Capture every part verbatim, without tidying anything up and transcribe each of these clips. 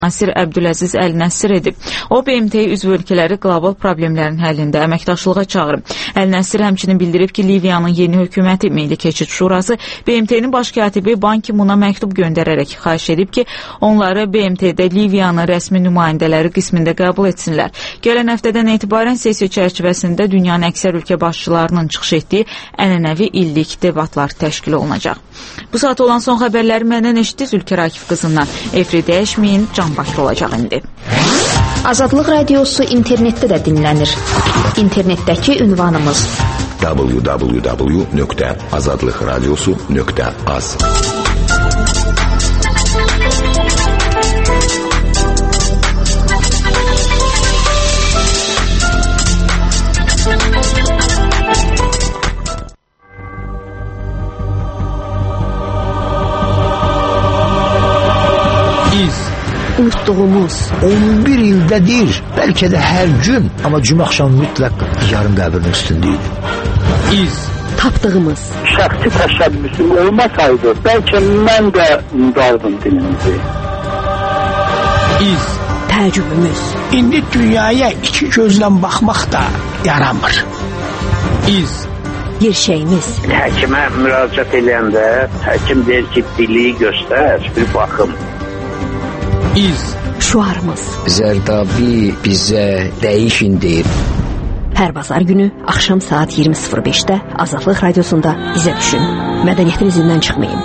Nasir Əbdüləziz Əl-Nəsir edib. O, B M T üzv ölkələri qlobal problemlərin həllində əməkdaşlığa çağırıb. Əl-Nəsir həmçinin bildirib ki, Liviyanın yeni hökuməti Milli Keçid Şurası B M T-nin baş katibi Ban Ki-Mun'a məktub göndərərək xahiş edib ki, onları B M T-də Liviyanın rəsmi nümayəndələri qismində qəbul etsinlər. Gələn həftədən etibarən sessiya çərçivəsində dünyanın əksər ölkə başçılarının çıxış etdiyi ənənəvi illik debatlar təşkil olunacaq. Bu saat olan son xəbərləri məndən eşitdiniz Ülkər Akif qızından. Efri dəyişməyin, can başlı olacaq indi. Azadlıq Radiosu internetdə də dinlənir. İnternetdəki ünvanımız w w w nöqtə azadlıqradiosu nöqtə az. Unutduğumuz on bir ildədir, bəlkə də hər gün, amma cümə axşamı mütləq yarım qəbrin üstündəyik. İz tapdığımız şəxsi təşəbbüsüm olmasaydı, bəlkə mən də unudardım dilimizi. İz təəccübümüz. İndi dünyaya iki gözlə baxmaq da yaramır. İz gerçəyimiz. Həkimə müraciət edəndə həkim deyir ki, biliyi göstər, bir baxım. İz şuarımız. Zərdabi bizə dəyişin deyib. Hər bazar günü axşam saat iyirmi sıfır beşdə Azadlıq Radiosunda bizə düşün. Mədəniyyətin izindən çıxmayın.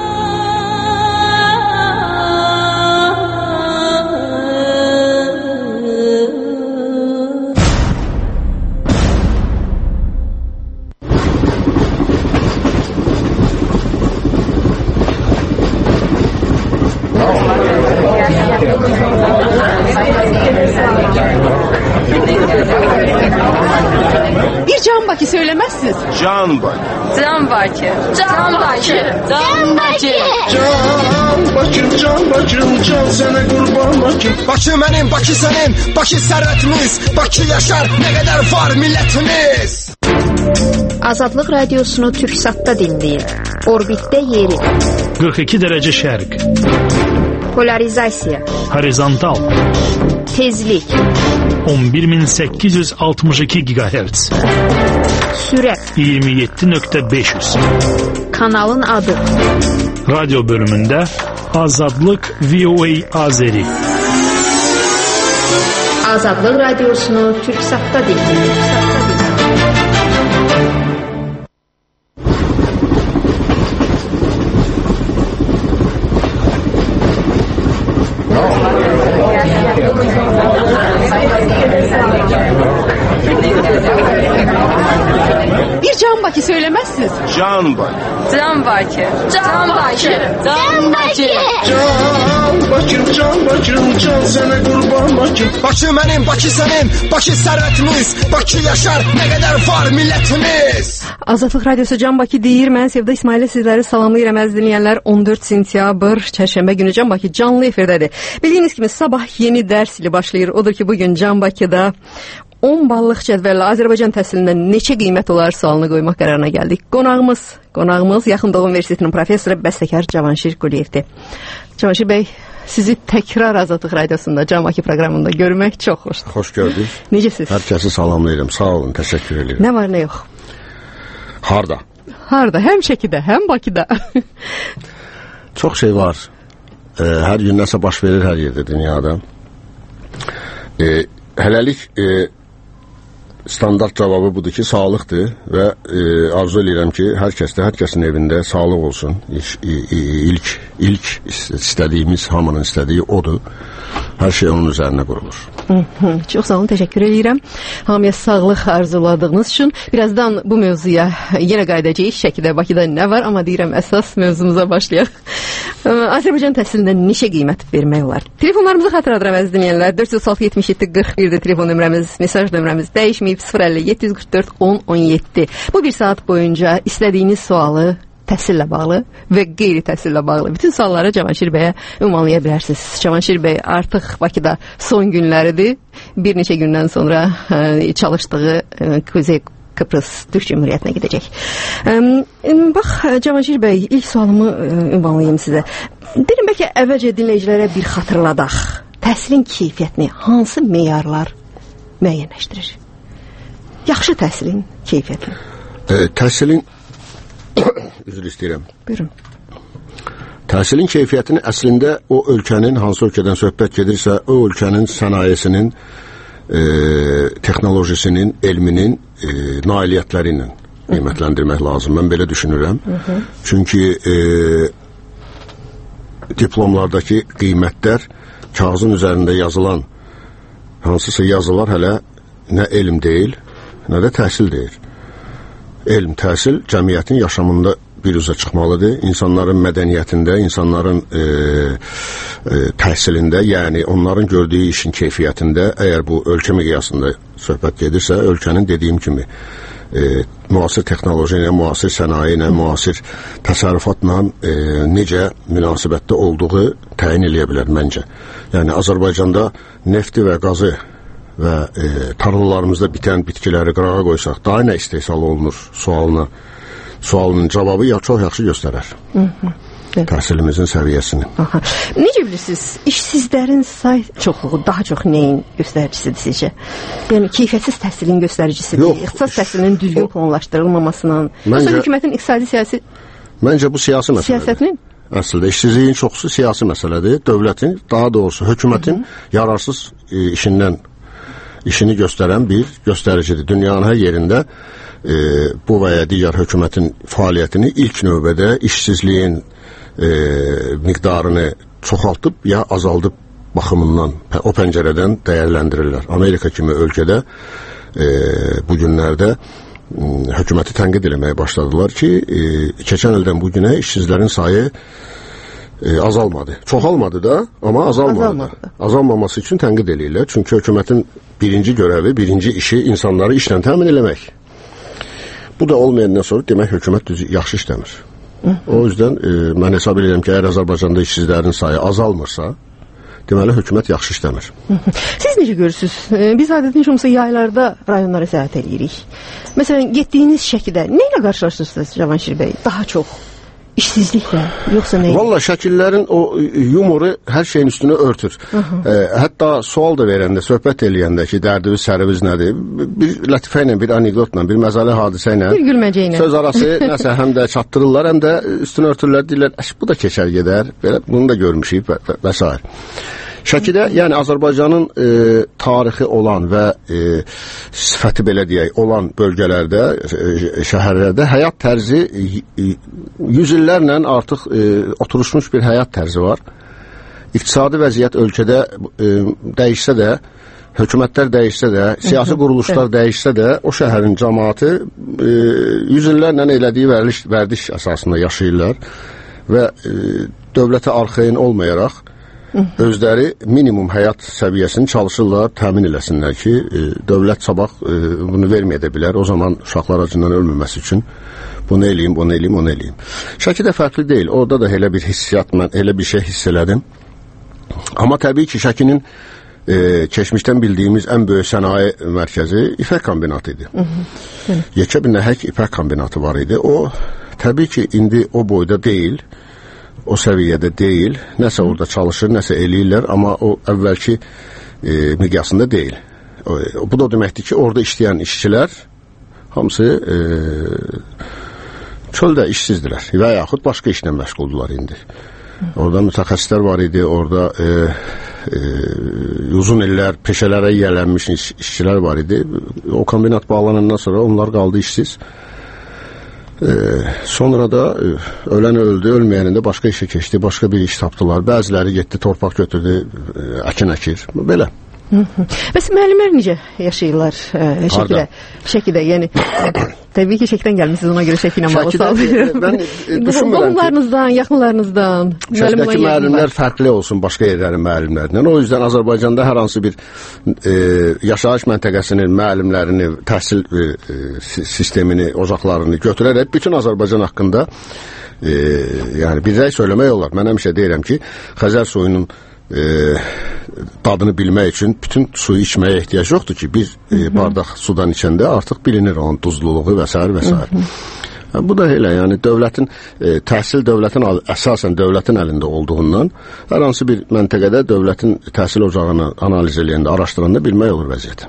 Can Bakı söylemezsiniz. Can Bakı. Can Bakı. Can Bakı. Can Bakı. Can Bakı, Can Bakı, Can sənə qurban Bakı. Bakı mənim, Bakı sənin, Bakı sərvətimiz, Bakı yaşar, nə qədər var millətimiz. Azadlıq Radiosunu Türksatda dinləyin. Orbitdə yeri. qırx iki dərəcə şərq. Polarizasiya. Horizontal. Tezlik. on bir min səkkiz yüz altmış iki gigahertz. Sürət. iyirmi yeddi nöqtə beş yüz. Kanalın adı. Radyo bölümündə Azadlıq V O A Azeri. Azadlıq Radiosunu Türksatda dinləyin. Bir Can Bakı söylemezsiniz. Can Bakı. Can Bakı. Can Bakı. Can Bakı. Can Bakı, Can Bakı, Can sənə qurban Bakı. Bakı mənim, Bakı sənin, Bakı sərvətimiz, Bakı yaşar, nə qədər var millətimiz. Azadlıq Radiosu Can Bakı deyir. Mən Sevda İsmail'e sizləri salamlayıram əziz dinləyənlər. on dörd sentyabr çərşənbə günü Can Bakı canlı efirdədir. Bildiyiniz kimi sabah yeni dərs ili başlayır. Odur ki, bugün Can Bakıda on ballıq cədvəllə Azərbaycan təhsilində neçə qiymət olar sualını qoymaq qərarına gəldik. Qonağımız, qonağımız Yaxın Doğu Universitetinin professoru, bəstəkar Cavanşir Quliyevdir. Cavanşir bəy, sizi təkrar Azadlıq Radiosunda, Can Bakı proqramında görmək çox xoşdur. Xoş gördük. Necəsiz? Hər kəsi salamlayıram. Sağ olun, təşəkkür edirəm. Nə var, nə yox? Harda? Harda? Həm Şəkidə, həm Bakıda. Çox şey var. Ee, hər gün nəsə baş verir hər yerdə dünyada. Ee, hələlik e, standart cavabı budur ki, sağlıqdır və e, arzu edirəm ki, hər kəsdə, hər kəsin evində sağlıq olsun. İlk, ilk, ilk istədiyimiz, hamının istədiyi odur. Hər şey onun üzərinə qurulur. Hı -hı. Çox sağ olun, təşəkkür edirəm. Hamıya sağlıq arzuladığınız üçün. Birazdan bu mövzuya yenə qayıdacağıq. Şəkidə, Bakıda nə var? Amma deyirəm, əsas mövzumuza başlayaq. Azərbaycan təhsilində neçə qiymət vermək olar? Telefonlarımızı xatırladıram əziz dinləyənlər. dörd yüz altı yetmiş yeddi qırx birdir telefon nömrəmiz, mesaj nömrəmiz dəyişməyib sıfır əlli yeddi yüz qırx dörd on on yeddi. Bu bir saat boyunca istədiyiniz sualı təhsillə bağlı və qeyri-təhsillə bağlı bütün sualları Cavanşir bəyə ünvanlaya bilərsiniz. Cavanşir bəy artıq Bakıda son günləridir. Bir neçə gündən sonra ə, çalışdığı ə, Kuzey Kıbrıs Türk Cumhuriyyətinə gedəcək. Ə, bax, Cavanşir bəy, ilk sualımı ə, ünvanlayayım sizə. Dedim, bəlkə əvvəlcə dinləyicilərə bir xatırladaq. təhsilin keyfiyyətini hansı meyarlar müəyyənləşdirir? Yaxşı təhsilin keyfiyyətini. E, təhsilin üzr istəyirəm. Buyurun. Təhsilin keyfiyyətini əslində o ölkənin, hansı ölkədən söhbət gedirsə, o ölkənin sənayesinin, e, texnolojisinin, elminin e, nailiyyətləri ilə qiymətləndirmək lazım. Mən belə düşünürəm. Hı -hı. Çünki e, diplomlardakı qiymətlər kağızın üzərində yazılan hansısa yazılar hələ nə elm deyil, nə də təhsil deyil. Elm, təhsil cəmiyyətin yaşamında bir üzə çıxmalıdır. İnsanların mədəniyyətində, insanların e, e, təhsilində, yəni onların gördüyü işin keyfiyyətində, əgər bu ölkə miqyasında söhbət gedirsə, ölkənin dediyim kimi e, müasir texnoloji ilə, müasir sənaye ilə, müasir təsərrüfatla e, necə münasibətdə olduğu təyin eləyə bilər məncə. Yəni Azərbaycanda nefti və qazı və e, tarlalarımızda bitən bitkiləri qırağa qoysaq, daha nə istehsal olunur sualına, sualının cavabı ya çox yaxşı göstərər. Hı -hı. Evet. Təhsilimizin səviyyəsini. Aha. Necə bilirsiniz, işsizlərin say çoxluğu daha çox nəyin göstəricisidir sizcə? Yəni keyfiyyətsiz təhsilin göstəricisidir, ixtisas təhsilinin düzgün planlaşdırılmamasının, yoxsa hökumətin iqtisadi siyasi Məncə bu siyasi məsələdir. Siyasətinin? Əslində işsizliyin çoxusu siyasi məsələdir. Dövlətin, daha doğrusu hökumətin Hı -hı. yararsız e, işindən işini göstərən bir göstəricidir. Dünyanın hər yerində e, bu və ya digər hökumətin fəaliyyətini ilk növbədə işsizliyin e, miqdarını çoxaltıb ya azaldıb baxımından, o pəncərədən dəyərləndirirlər. Amerika kimi ölkədə e, bu günlərdə hökuməti tənqid eləməyə başladılar ki, e, keçən ildən bu günə işsizlərin sayı e, azalmadı. Çoxalmadı da, amma azalmadı. azalmadı. Azalmaması üçün tənqid eləyirlər. Çünki hökumətin birinci görəvi, birinci işi insanları işlə təmin eləmək. Bu da olmayandan sonra demək hökumət düz, yaxşı işləmir. O yüzden e, mən hesab edirəm ki, əgər Azərbaycanda işsizlərin sayı azalmırsa, deməli hökumət yaxşı işləmir. Siz necə görürsünüz? Biz adətən şumsa yaylarda rayonlara səyahət edirik. Məsələn, getdiyiniz Şəkidə nə ilə qarşılaşırsınız Cavanşir bəy? Daha çox işsizliklə, yoxsa nə? Valla Şəkillərin o yumoru hər şeyin üstünü örtür. E, hətta sual da verəndə, söhbət eləyəndə ki, dərdiniz, səriniz nədir? Bir lətifə ilə, bir anekdotla, bir məzəli hadisə ilə, bir gülməcə ilə söz arası nəsə həm də çatdırırlar, həm də üstünü örtürlər, deyirlər, bu da keçər gedər, belə, bunu da görmüşük və, və, və s. Şəkidə, yəni Azərbaycanın e, tarixi olan və e, sifəti belə deyək, olan bölgələrdə, e, şəhərlərdə həyat tərzi e, yüz illərlə artıq e, oturuşmuş bir həyat tərzi var. İqtisadi vəziyyət ölkədə e, dəyişsə də, hökumətlər dəyişsə də, siyasi quruluşlar dəyişsə də, o şəhərin cəmaatı e, yüz illərlə elədiyi vərdiş, vərdiş əsasında yaşayırlar və e, dövlətə arxayın olmayaraq özləri minimum həyat səviyyəsini çalışırlar, təmin eləsinlər ki, e, dövlət sabah e, bunu verməyə də bilər. O zaman uşaqlar acından ölməməsi üçün bunu eləyim, bunu eləyim, onu eləyim. Şəkidə fərqli deyil. Orada da elə bir hissiyat, mən elə bir şey hiss elədim. Amma təbii ki, Şəkinin e, keçmişdən bildiyimiz ən böyük sənaye mərkəzi ipək kombinatı idi. Yekə bir nəhək ipək kombinatı var idi. O, təbii ki, indi o boyda deyil. O səviyyədə deyil, nəsə orada çalışır, nəsə eləyirlər, amma o əvvəlki e, miqyasında deyil. O, bu da deməkdir ki, orada işləyən işçilər hamısı e, çöldə işsizdilər və yaxud başqa işlə məşğuldular indi. Orada mütəxəssislər var idi, orada e, e, uzun illər peşələrə yiyələnmiş iş, işçilər var idi. O kombinat bağlanandan sonra onlar qaldı işsiz. Ee, sonra da e, ölən öldü, ölməyənin də başqa işə keçdi, başqa bir iş tapdılar. Bəziləri getdi, torpaq götürdü, e, əkin əkir, belə. Bəs müəllimlər necə yaşayırlar e, Şəkidə? Şəkidə, yəni təbii ki, Şəkidən gəlmişsiniz, ona görə Şəkini malı sağlayıram. Mən düşünmürəm ki, qohumlarınızdan, yaxınlarınızdan Şəkidəki müəllimlər fərqli olsun başqa yerlərin müəllimlərindən. O yüzden Azərbaycanda hər hansı bir e, yaşayış məntəqəsinin müəllimlərini, təhsil e, sistemini, ocaqlarını götürərək bütün Azərbaycan haqqında e, yəni bir rəy söyləmək olar. Mən həmişə deyirəm ki, Xəzər suyunun E, dadını bilmək üçün bütün suyu içməyə ehtiyac yoxdur ki, bir e, bardaq sudan içəndə artıq bilinir onun duzluluğu və s. və s. Bu da elə, yəni dövlətin e, təhsil dövlətin əsasən dövlətin əlində olduğundan hər hansı bir məntəqədə dövlətin təhsil ocağını analiz edəndə, araşdıranda bilmək olur vəziyyəti.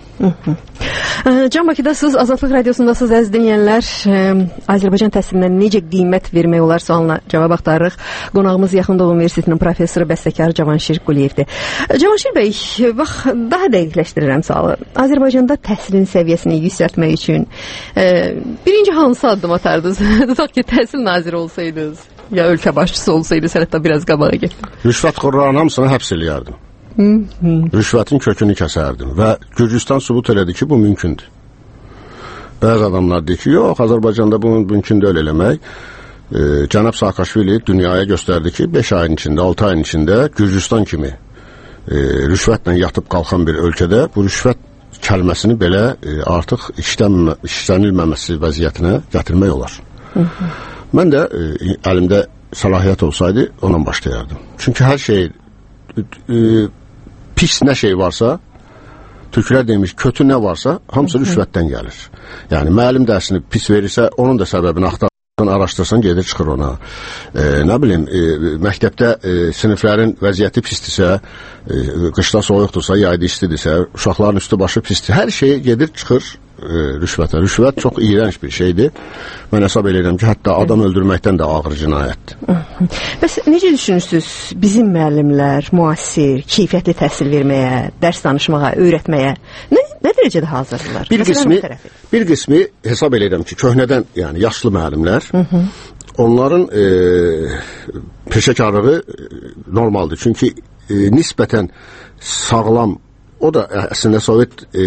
Can Bakıdasınız, Azadlıq Radiosundasınız əziz dinləyənlər. Azərbaycan təhsilinə necə qiymət vermək olar sualına cavab axtarırıq. Qonağımız Yaxın Doğu Universitetinin professoru, bəstəkar Cavanşir Quliyevdir. Cavanşir bəy, bax, daha dəqiqləşdirirəm sualı. Azərbaycanda təhsilin səviyyəsini yüksəltmək üçün e, birinci hansı addım atardınız? Tutaq ki, təhsil naziri olsaydınız, ya ölkə başçısı olsaydınız, hətta biraz qabağa getdim. Rüşvətxorların hamısını həbs eləyərdim. Rüşvətin kökünü kəsərdim və Gürcüstan sübut elədi ki, bu mümkündür. Bəzi adamlar deyir ki, yox, Azərbaycanda bunu mümkün deyil eləmək. E, Cənab Saakashvili dünyaya göstərdi ki, beş ayın içində, altı ayın içində Gürcüstan kimi e, rüşvətlə yatıb qalxan bir ölkədə bu rüşvət kəlməsini belə e, artıq işlən, işlənilməməsi vəziyyətinə gətirmək olar. Hı -hı. Mən də e, əlimdə səlahiyyət olsaydı ondan başlayardım. Çünki hər şey e, pis nə şey varsa, türklər demiş, kötü nə varsa, hamısı rüşvətdən gəlir. Yəni, müəllim dərsini pis verirsə, onun da səbəbini axtarırsan, araşdırsan, gedir, çıxır ona. E, nə bilim, e, məktəbdə e, siniflərin vəziyyəti pisdirsə, e, qışda soyuqdursa, yayda istidirsə, uşaqların üstü başı pisdir. Hər şey gedir, çıxır e, rüşvətə. Rüşvət çox iyrənc bir şeydir. Mən hesab edirəm ki, hətta adam öldürməkdən də ağır cinayətdir. Bəs necə düşünürsünüz bizim müəllimlər müasir, keyfiyyətli təhsil verməyə, dərs danışmağa, öyrətməyə nə, nə dərəcədə hazırdırlar? Bir qismi, bir qismi hesab edirəm ki, köhnədən, yəni yaşlı müəllimlər, hı -hı. onların e, peşəkarlığı normaldır. Çünki e, nisbətən sağlam, o da əslində Sovet e, e,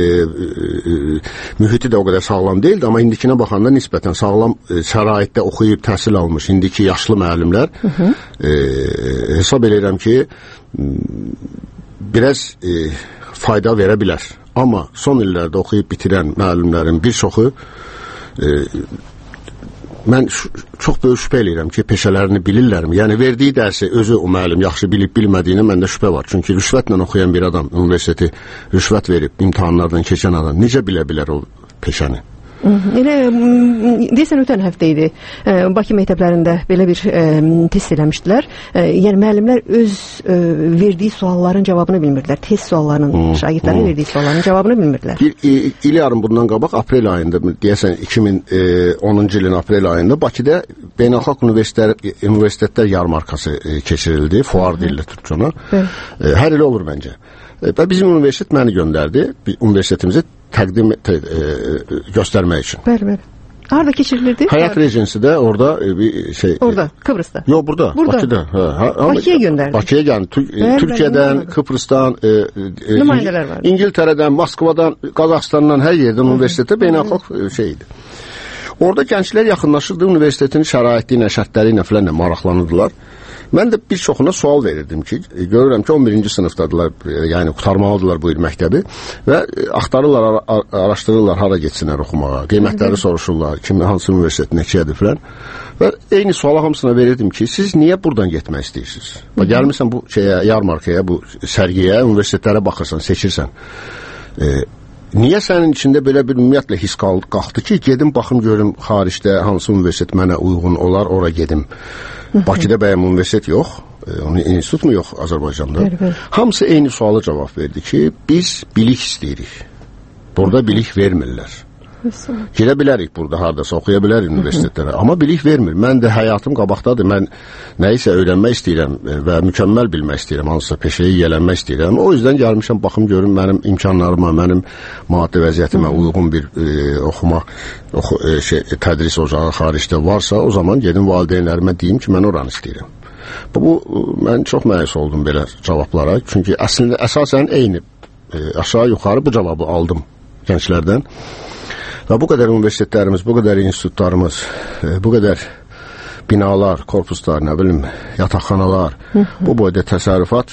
mühiti də o qədər sağlam deyildi, amma indikinə baxanda nisbətən sağlam e, şəraitdə oxuyub təhsil almış indiki yaşlı müəllimlər hı -hı. E, hesab edirəm ki biraz e, fayda verə bilər. Amma son illərdə oxuyub bitirən müəllimlərin bir çoxu e, mən çox böyük şübhə eləyirəm ki, peşələrini bilirlərmi? Yəni, verdiyi dərsi özü o müəllim yaxşı bilib bilmədiyinə məndə şübhə var. Çünki rüşvətlə oxuyan bir adam, universiteti rüşvət verib, imtahanlardan keçən adam necə bilə bilər o peşəni? Elə, deyəsən, ötən həftə idi. Bakı məktəblərində belə bir e, test eləmişdilər. E, yəni, müəllimlər öz e, verdiyi sualların cavabını bilmirdilər. Test suallarının, hmm, şagirdlərin hmm. verdiyi sualların cavabını bilmirdilər. Bir il, il yarım bundan qabaq, aprel ayında, deyəsən, iki min onuncu ilin aprel ayında Bakıda Beynəlxalq Universitetlər, Universitetlər yarmarkası e, keçirildi. Fuar deyirlər Türkçana. E, hər il olur məncə. E, və bizim universitet məni göndərdi. Universitetimizi təqdim te, e, göstərmək üçün. Bəli, bəli. Harada keçirilirdi? Həyat Regensi'də orada e, bir şey. Orada, Kıbrıs'ta. Yox, burada, burada. Bakıda. Ha, ha, Bakıya göndərdi. Bakıya gəldi. Bəli, Türkiyədən, bəli, Kıbrıs'dan, e, e, nümayəndələr var. İngiltərədən, Moskvadan, Qazaxıstandan, hər yerdən universitetə beynəlxalq şey idi. Orada gənclər yaxınlaşırdı, universitetin şəraitli ilə, şərtləri ilə filan maraqlanırdılar. Mən də bir çoxuna sual verirdim ki, görürəm ki, on birinci sınıfdadılar, yəni qurtarmalıdırlar bu il məktəbi və axtarırlar, ar araşdırırlar, hara getsinlər oxumağa, qiymətləri soruşurlar, kim, hansı universitet, neçədir filan. Və eyni suala hamısına verirdim ki, siz niyə buradan getmək istəyirsiniz? Bax, gəlmirsən bu şeyə, yarmarkaya, bu sərgiyə, universitetlərə baxırsan, seçirsən. E, niyə sənin içində belə bir ümumiyyətlə his qalxdı ki, gedim, baxım, görüm, xaricdə hansı universitet mənə uyğun olar, ora gedim. Bakıda bəyəm universitet yox, e, onun institut mu yox Azərbaycanda? Bəli, bəli. Hamısı eyni sualı cavab verdi ki, biz bilik istəyirik. Burada bilik vermirlər. Girə bilərik burada, haradasa oxuya bilərik universitetlərə, amma bilik vermir. Mən də həyatım qabaqdadır, mən nəyisə öyrənmək istəyirəm və mükəmməl bilmək istəyirəm, hansısa peşəyi yiyələnmək istəyirəm. O yüzdən gəlmişəm, baxım, görüm, mənim imkanlarıma, mənim maddi vəziyyətimə uyğun bir e, oxuma, oxu, e, şey, tədris ocağı xaricdə varsa, o zaman gedim valideynlərimə deyim ki, mən oranı istəyirəm. Bu, bu mən çox məyus oldum belə cavablara, çünki əslində əsasən eyni, e, aşağı-yuxarı bu cavabı aldım gənclərdən. Və bu qədər universitetlərimiz, bu qədər institutlarımız, bu qədər binalar, korpuslar, nə bilim, yataqxanalar, hı -hı. bu boyda təsərrüfat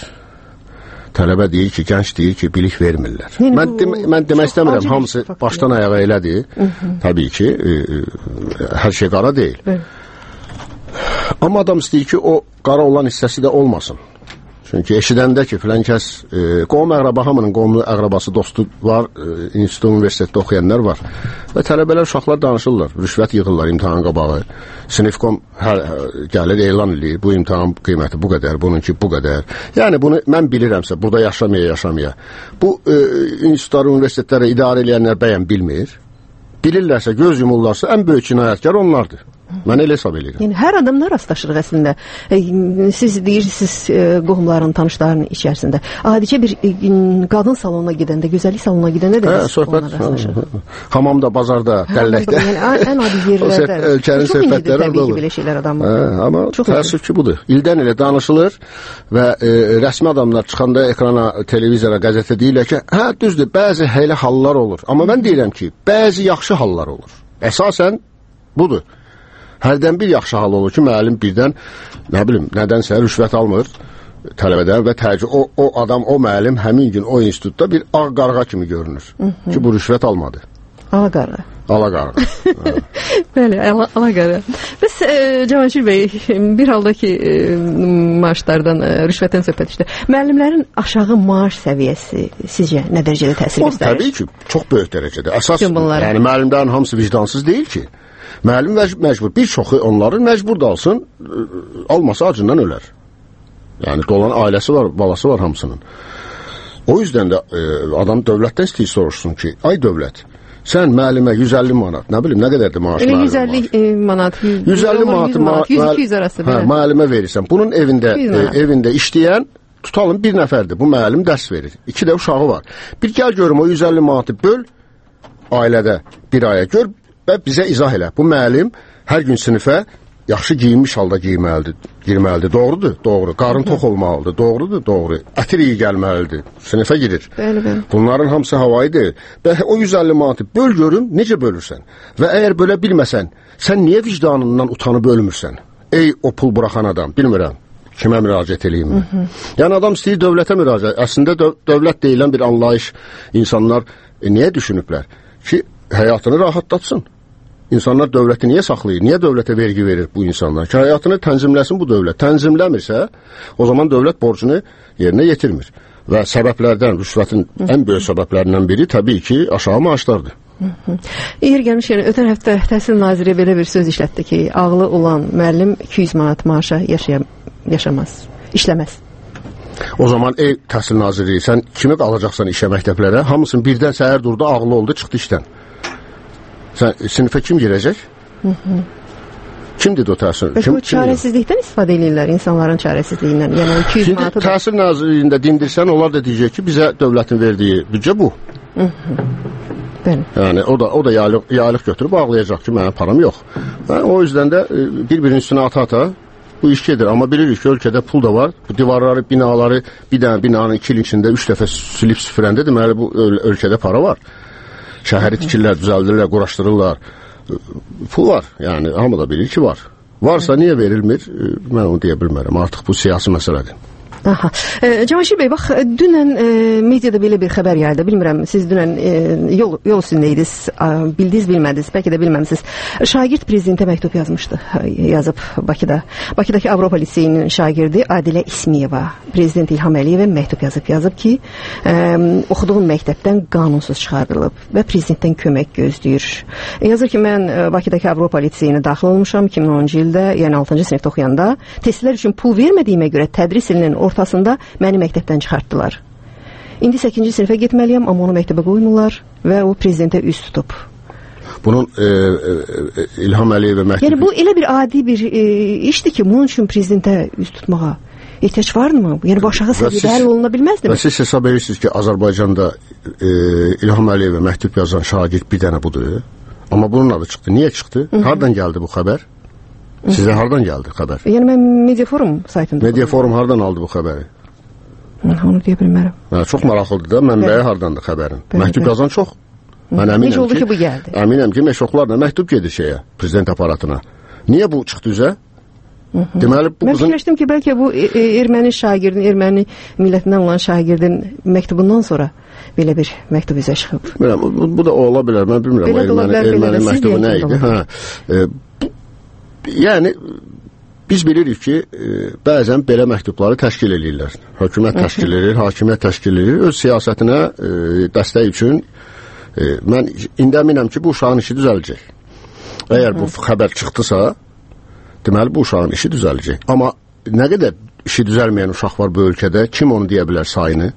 tələbə deyir ki, gənc deyir ki, bilik vermirlər. Yəni, mən, dem mən demək istəmirəm, hamısı başdan ayağa elədir. Hı -hı. Təbii ki, e, e, hər şey qara deyil. Hı. Amma adam istəyir ki, o qara olan hissəsi də olmasın. Çünki eşidəndə ki, filan kəs e, qovum əqraba, hamının qovumlu əqrabası, dostu var, e, institut, universitetdə oxuyanlar var. Və tələbələr, uşaqlar danışırlar, rüşvət yığırlar imtahan qabağı. Sinifkom hər, gəlir, elan edir, bu imtahan qiyməti bu qədər, bununki bu qədər. Yəni, bunu mən bilirəmsə, burada yaşamaya, yaşamaya. Bu e, institutları, universitetləri idarə edənlər bəyən bilmir. Bilirlərsə, göz yumurlarsa, ən böyük cinayətkar onlardır. Mən elə hesab edirəm. Yəni, hər adamla rastlaşırıq əslində. E, siz deyirsiniz e, qohumların, tanışların içərisində. Adicə bir e, qadın salonuna gedəndə, gözəllik salonuna gedəndə də hə, söhbət, hə, hamamda, bazarda, dəlləkdə. Yəni, ən adi yerlərdə. Ölkənin söhbətləri orada olur. Belə şeylər adamlar. Hə, amma təəssüf ki, budur. İldən ilə danışılır və e, rəsmi adamlar çıxanda ekrana, televizora, qəzetə deyirlər ki, hə, düzdür, bəzi elə hallar olur. Amma mən deyirəm ki, bəzi yaxşı hallar olur. Əsasən budur. Hərdən bir yaxşı hal olur ki, müəllim birdən, nə bilim, nədənsə rüşvət almır tələbədən və təci, o, o adam, o müəllim həmin gün o institutda bir ağ qarğa kimi görünür. Hı -hı. Ki, bu rüşvət almadı. Ala qarğa. Ala qarğa. Bəli, ala, ala qarğa. Bəs e, Cavanşir bəy, bir halda ki, e, maaşlardan, e, rüşvətdən söhbət işte. Müəllimlərin aşağı maaş səviyyəsi sizcə nə dərəcədə təsir o, göstərir? Təbii ki, çox böyük dərəcədə. Əsas, yəni müəllimlərin hamısı vicdansız deyil ki. Müəllim məcbur, bir çoxu onların məcbur da alsın, almasa acından ölər. Yəni, dolan ailəsi var, balası var hamısının. O yüzdən də e, adam dövlətdən istəyir soruşsun ki, ay dövlət, sən müəllimə yüz əlli manat, nə bilim, nə qədərdir maaş müəllimə? yüz əlli manat, yüz əlli manat, yüz iki yüz arası. Hə, müəllimə verirsən. Bunun evində, e, evində işləyən, tutalım bir nəfərdir, bu müəllim dərs verir. İki də uşağı var. Bir gəl görüm, o yüz əlli manatı böl, ailədə bir aya gör, və bizə izah elə. Bu müəllim hər gün sinifə yaxşı giyinmiş halda giyməlidir, girməlidir. Doğrudur, doğru. Qarın tox olmalıdır, doğrudur, doğru. Ətir iyi gəlməlidir, sinifə girir. Bəli, bəli. Bunların hamısı havayı deyil. Və o yüz əlli manatı böl görüm, necə bölürsən? Və əgər bölə bilməsən, sən niyə vicdanından utanıb ölmürsən? Ey o pul buraxan adam, bilmirəm. Kimə müraciət eləyim mi? Yəni adam istəyir dövlətə müraciət. Əslində döv dövlət deyilən bir anlayış insanlar e, niyə düşünüblər? Ki, həyatını rahatlatsın. İnsanlar dövləti niyə saxlayır? Niyə dövlətə vergi verir bu insanlar? Ki, həyatını tənzimləsin bu dövlət. Tənzimləmirsə, o zaman dövlət borcunu yerinə yetirmir. Və səbəblərdən, rüşvətin ən böyük səbəblərindən biri təbii ki, aşağı maaşlardır. Yer gəlmiş, yəni, ötən həftə Təhsil Naziri belə bir söz işlətdi ki, ağlı olan müəllim iki yüz manat maaşa yaşaya, yaşamaz, işləməz. O zaman ey Təhsil Naziri, sən kimi qalacaqsan işə məktəblərə? Hamısın birdən səhər durdu, ağlı oldu, çıxdı işdən. Sən sinifə kim girəcək? Hı -hı. Kimdir o təhsil? Bəs bu çarəsizlikdən istifadə edirlər, insanların çarəsizliyindən. Yəni iki yüz manatı da... Təhsil Nazirliyində dindirsən, onlar da deyəcək ki, bizə dövlətin verdiyi büdcə bu. Hı -hı. Bəli. Yəni o da o da yaylıq, yaylıq götürüb ağlayacaq ki, mənim param yox. Yəni, o yüzdən də bir-birinin üstünə ata-ata bu iş gedir. Amma bilirik ki, ölkədə pul da var. Bu divarları, binaları bir dənə binanın iki il içində üç dəfə silib süpürəndə deməli bu öl ölkədə para var. Şəhəri tikirlər, düzəldirlər, quraşdırırlar. Pul var. Yəni hamı da bilir ki, var. Varsa niyə verilmir? Mən onu deyə bilmərəm. Artıq bu siyasi məsələdir. Aha. E, Cavanşir bəy, bax, dünən e, mediada belə bir xəbər yaydı. Bilmirəm, siz dünən e, yol, yol üstündeydiniz, bildiniz, bilmədiniz, bəlkə də bilməmisiniz. Şagird prezidentə məktub yazmışdı, yazıb Bakıda. Bakıdakı Avropa Liseyinin şagirdi Adilə İsmiyeva prezident İlham Əliyevə məktub yazıb. Yazıb ki, e, oxuduğum məktəbdən qanunsuz çıxardılıb və prezidentdən kömək gözləyir. E, yazır ki, mən e, Bakıdakı Avropa Liseyinə daxil olmuşam iki min onuncu ildə, yəni altıncı sinifdə oxuyanda. Testlər üçün pul vermədiyimə görə tədris ilinin ortasında məni məktəbdən çıxartdılar. İndi səkkizinci sinifə getməliyəm, amma onu məktəbə qoymurlar və o prezidentə üz tutub. Bunun e, e, İlham Əliyevə məktubu... Yəni bu elə bir adi bir e, işdir ki, bunun üçün prezidentə üz tutmağa ehtiyac varmı? Yəni bu aşağı səviyyədə həll oluna bilməzdir mi? Və siz hesab edirsiniz ki, Azərbaycanda e, İlham Əliyevə məktub yazan şagird bir dənə budur. Amma bunun adı çıxdı. Niyə çıxdı? Hı -hı. Hardan gəldi bu xəbər? Sizə hardan gəldi xəbər? Yəni mən Mediaforum saytında. Mediaforum hardan aldı bu xəbəri? Onu deyə bilmərəm. Hə, çox maraqlıdır da, mənbəyi hardandır xəbərin? Bəli, məktub bəli. Yazan çox. Mən əminəm Necə oldu ki, ki, bu gəldi? Əminəm ki, meşoqlarla məktub gedir şeyə, prezident aparatına. Niyə bu çıxdı üzə? Hı -hı. Deməli, bu mən qızın... fikirləşdim ki, bəlkə bu e erməni şagirdin, erməni millətindən olan şagirdin məktubundan sonra belə bir məktub üzə çıxıb. Bilmirəm, bu, bu da ola bilər, mən bilmirəm. Belə o erməni, erməni məktubu nə idi? Hə, e, yəni biz bilirik ki, e, bəzən belə məktubları təşkil edirlər. Hökumət təşkil edir, hakimiyyət təşkil edir. Öz siyasətinə e, dəstək üçün e, mən indi əminəm ki, bu uşağın işi düzələcək. Əgər bu xəbər çıxdısa, deməli bu uşağın işi düzələcək. Amma nə qədər işi düzəlməyən uşaq var bu ölkədə, kim onu deyə bilər sayını?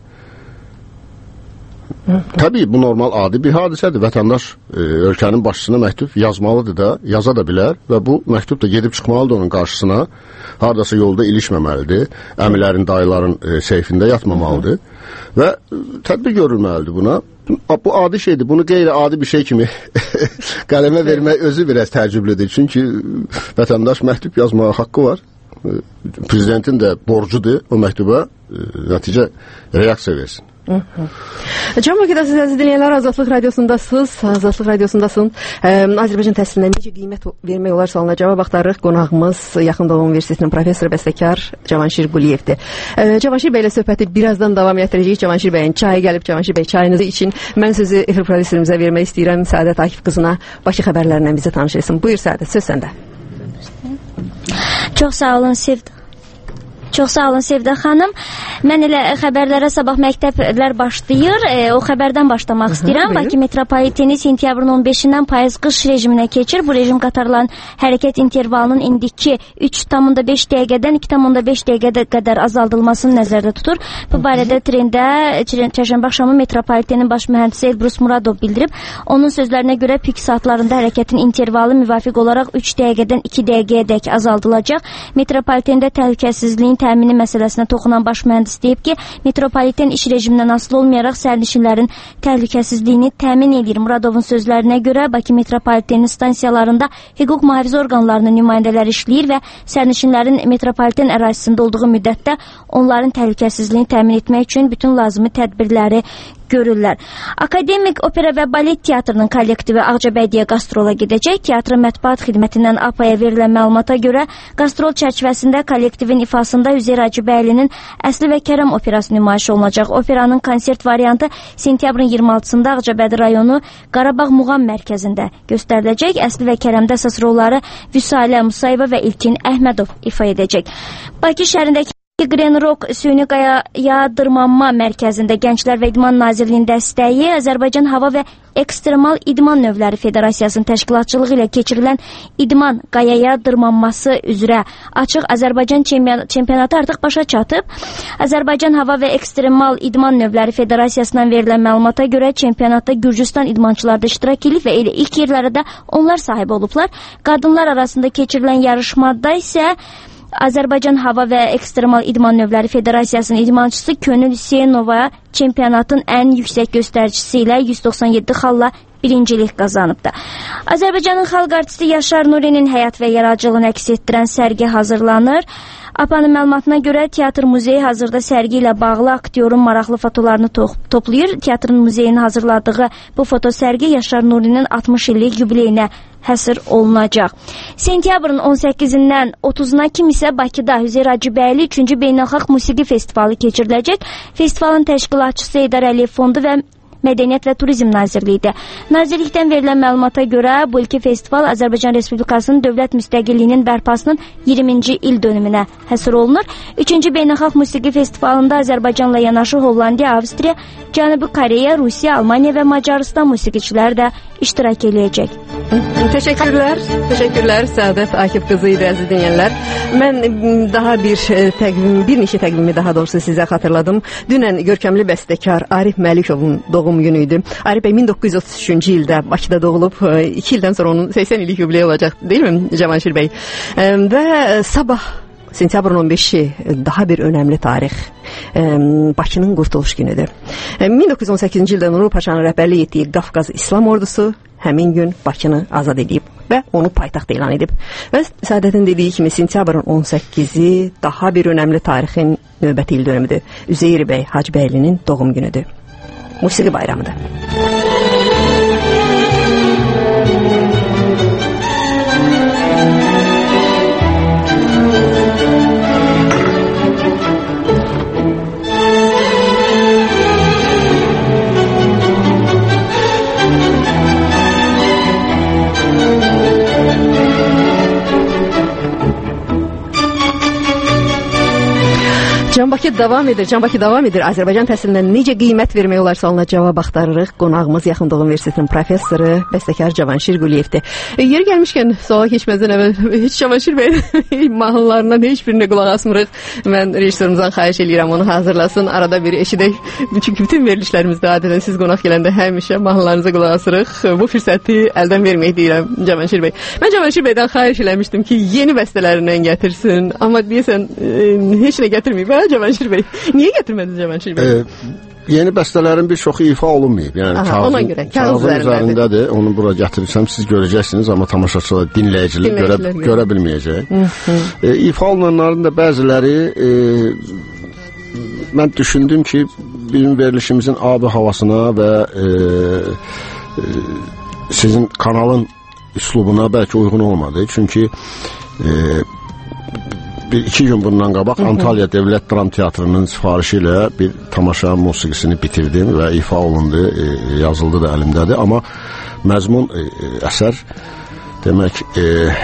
Təbii bu normal adi bir hadisədir. Vətəndaş e, ölkənin başçısına məktub yazmalıdır da, yaza da bilər və bu məktub da gedib çıxmalıdır onun qarşısına. Hardasa yolda ilişməməlidir. Əmilərin, dayıların e, seyfində yatmamalıdır və e, tədbir görülməlidir buna. Bu adi şeydir. Bunu qeyri-adi bir şey kimi qələmə vermək özü biraz təəccüblüdür. Çünki vətəndaş məktub yazmağa haqqı var. Prezidentin də borcudur o məktuba e, nəticə reaksiya versin. Can Bakıda siz əziz dinləyənlər, Azadlıq Radiosundasınız. Azadlıq Radiosundasın. Azərbaycan təhsilinə necə qiymət vermək olar sualına cavab axtarırıq. Qonağımız Yaxın Doğu Universitetinin professoru, bəstəkar Cavanşir Quliyevdir. Cavanşir bəylə söhbəti birazdan davam etdirəcəyik. Cavanşir bəyin çayı gəlib. Cavanşir bəy, çayınızı için mən sözü efir prodüserimizə vermək istəyirəm. Səadət Akif qızına Bakı xəbərlərindən bizi tanış etsin. Buyur Səadət, söz səndə. Çox sağ olun Sevda. Çox sağ olun Sevda xanım. Mən elə xəbərlərə sabah məktəblər başlayır. E, o xəbərdən başlamaq istəyirəm. Bakı metropoliteni sentyabrın on beşindən payız qış rejiminə keçir. Bu rejim qatarılan hərəkət intervalının indiki üç tam beş dəqiqədən iki tam beş dəqiqə qədər azaldılmasını nəzərdə tutur. Bu barədə trendə çərşənbə axşamı metropolitenin baş mühəndisi Elbrus Muradov bildirib. Onun sözlərinə görə pik saatlarında hərəkətin intervalı müvafiq olaraq üç dəqiqədən iki dəqiqəyədək azaldılacaq. Metropolitende təhlükəsizliyin təmini məsələsinə toxunan baş mühəndis deyib ki, metropoliten iş rejimindən asılı olmayaraq sərnişinlərin təhlükəsizliyini təmin edir. Muradovun sözlərinə görə Bakı metropolitenin stansiyalarında hüquq mühafizə orqanlarının nümayəndələri işləyir və sərnişinlərin metropoliten ərazisində olduğu müddətdə onların təhlükəsizliyini təmin etmək üçün bütün lazımi tədbirləri görürlər. Akademik Opera və Balet Teatrının kollektivi Ağcabəydiyə qastrola gedəcək. Teatrın mətbuat xidmətindən A P A-ya verilən məlumata görə qastrol çərçivəsində kollektivin ifasında Üzeyir Hacıbəylinin Əsli və Kərəm operası nümayiş olunacaq. Operanın konsert variantı sentyabrın iyirmi altısında Ağcabəydi rayonu Qarabağ Muğam mərkəzində göstəriləcək. Əsli və Kərəmdə əsas rolları Vüsalə Musayeva və İlkin Əhmədov ifa edəcək. Bakı şəhərindəki Green Rock Süni Qayaya Dırmanma Mərkəzində Gənclər və İdman Nazirliyinin dəstəyi Azərbaycan Hava və Ekstremal İdman Növləri Federasiyasının təşkilatçılığı ilə keçirilən İdman Qayaya Dırmanması üzrə açıq Azərbaycan çempionatı artıq başa çatıb. Azərbaycan Hava və Ekstremal İdman Növləri Federasiyasından verilən məlumata görə çempionatda Gürcüstan idmançıları da iştirak edib və elə ilk yerlərə də onlar sahib olublar. Qadınlar arasında keçirilən yarışmada isə Azərbaycan Hava və Ekstremal İdman Növləri Federasiyasının idmançısı Könül Hüseynova çempionatın ən yüksək göstəricisi ilə yüz doxsan yeddi xalla birincilik qazanıbdır. Azərbaycanın xalq artisti Yaşar Nurinin həyat və yaradıcılığını əks etdirən sərgi hazırlanır. A P A-nın məlumatına görə Teatr Muzeyi hazırda sərgi ilə bağlı aktyorun maraqlı fotolarını to toplayır. Teatrın muzeyinin hazırladığı bu fotosərgi Yaşar Nurinin altmış illik yubileyinə həsr olunacaq. Sentyabrın on səkkizindən otuzuna kimi isə Bakıda Üzeyir Hacıbəyli üçüncü Beynəlxalq Musiqi Festivalı keçiriləcək. Festivalın təşkilatçısı Heydər Əliyev Fondu və Mədəniyyət və Turizm Nazirliyidir. Nazirlikdən verilən məlumata görə bu ilki festival Azərbaycan Respublikasının dövlət müstəqilliyinin bərpasının iyirminci il dönümünə həsr olunur. üçüncü Beynəlxalq Musiqi Festivalında Azərbaycanla yanaşı Hollandiya, Avstriya, Cənubi Koreya, Rusiya, Almaniya və Macarıstan musiqiçiləri də iştirak edəcək. Təşəkkürlər. Təşəkkürlər. Səadət Akif qızı idi əziz dinləyənlər. Mən daha bir təqvim, bir neçə təqvimi daha doğrusu sizə xatırladım. Dünən görkəmli bəstəkar Arif Məlikovun doğum günü idi. Arif bəy min doqquz yüz otuz üçüncü ildə Bakıda doğulub. iki ildən sonra onun səksən illik yubileyi olacaq, değil mi Cavanşir bəy? Və sabah sentyabrın on beşi daha bir önəmli tarix. Bakının qurtuluş günüdür. min doqquz yüz on səkkizinci ildə Nuru Paşanın rəhbərlik etdiyi Qafqaz İslam ordusu həmin gün Bakını azad edib və onu paytaxt elan edib. Və Səadətin dediyi kimi sentyabrın on səkkizi daha bir önəmli tarixin növbəti il dönümüdür. Üzeyir bəy Hacıbəylinin doğum günüdür. Musiqi bayramıdır. Bakı davam edir, Can Bakı davam edir. Azərbaycan təhsilindən necə qiymət vermək olar sualına cavab axtarırıq. Qonağımız Yaxın Doğu Universitetinin professoru, bəstəkar Cavanşir Quliyevdir. E, yeri gəlmişkən suala keçməzdən əvvəl heç Cavanşir bəy mahnılarından heç birinə qulaq asmırıq. Mən rejissorumuzdan xahiş edirəm onu hazırlasın. Arada bir eşidək. Çünki bütün verilişlərimizdə adətən siz qonaq gələndə həmişə mahnılarınıza qulaq asırıq. Bu fürsəti əldən vermək deyirəm Cavanşir bəy. Mən Cavanşir bəydən xahiş eləmişdim ki, yeni bəstələrindən gətirsin. Amma deyəsən e, heç nə gətirməyib. Hə Cavanşir bəy? Niyə gətirmədiniz Cavanşir bəy? E, yeni bəstələrin bir çoxu ifa olunmayıb. Yəni Aha, kağızın, ona görə kağız üzərindədir. Onu bura gətirirsəm siz görəcəksiniz, amma tamaşaçılar, dinləyicilər görə, görə, görə bilməyəcək. E, ifa olunanların da bəziləri e, mən düşündüm ki, bizim verilişimizin abi havasına və e, e, sizin kanalın üslubuna bəlkə uyğun olmadı. Çünki e, bir iki gün bundan qabaq hı -hı. Antalya Dövlət Dram Teatrının sifarişi ilə bir tamaşa musiqisini bitirdim və ifa olundu, e, yazıldı da əlimdədir. Amma məzmun e, əsər demək e,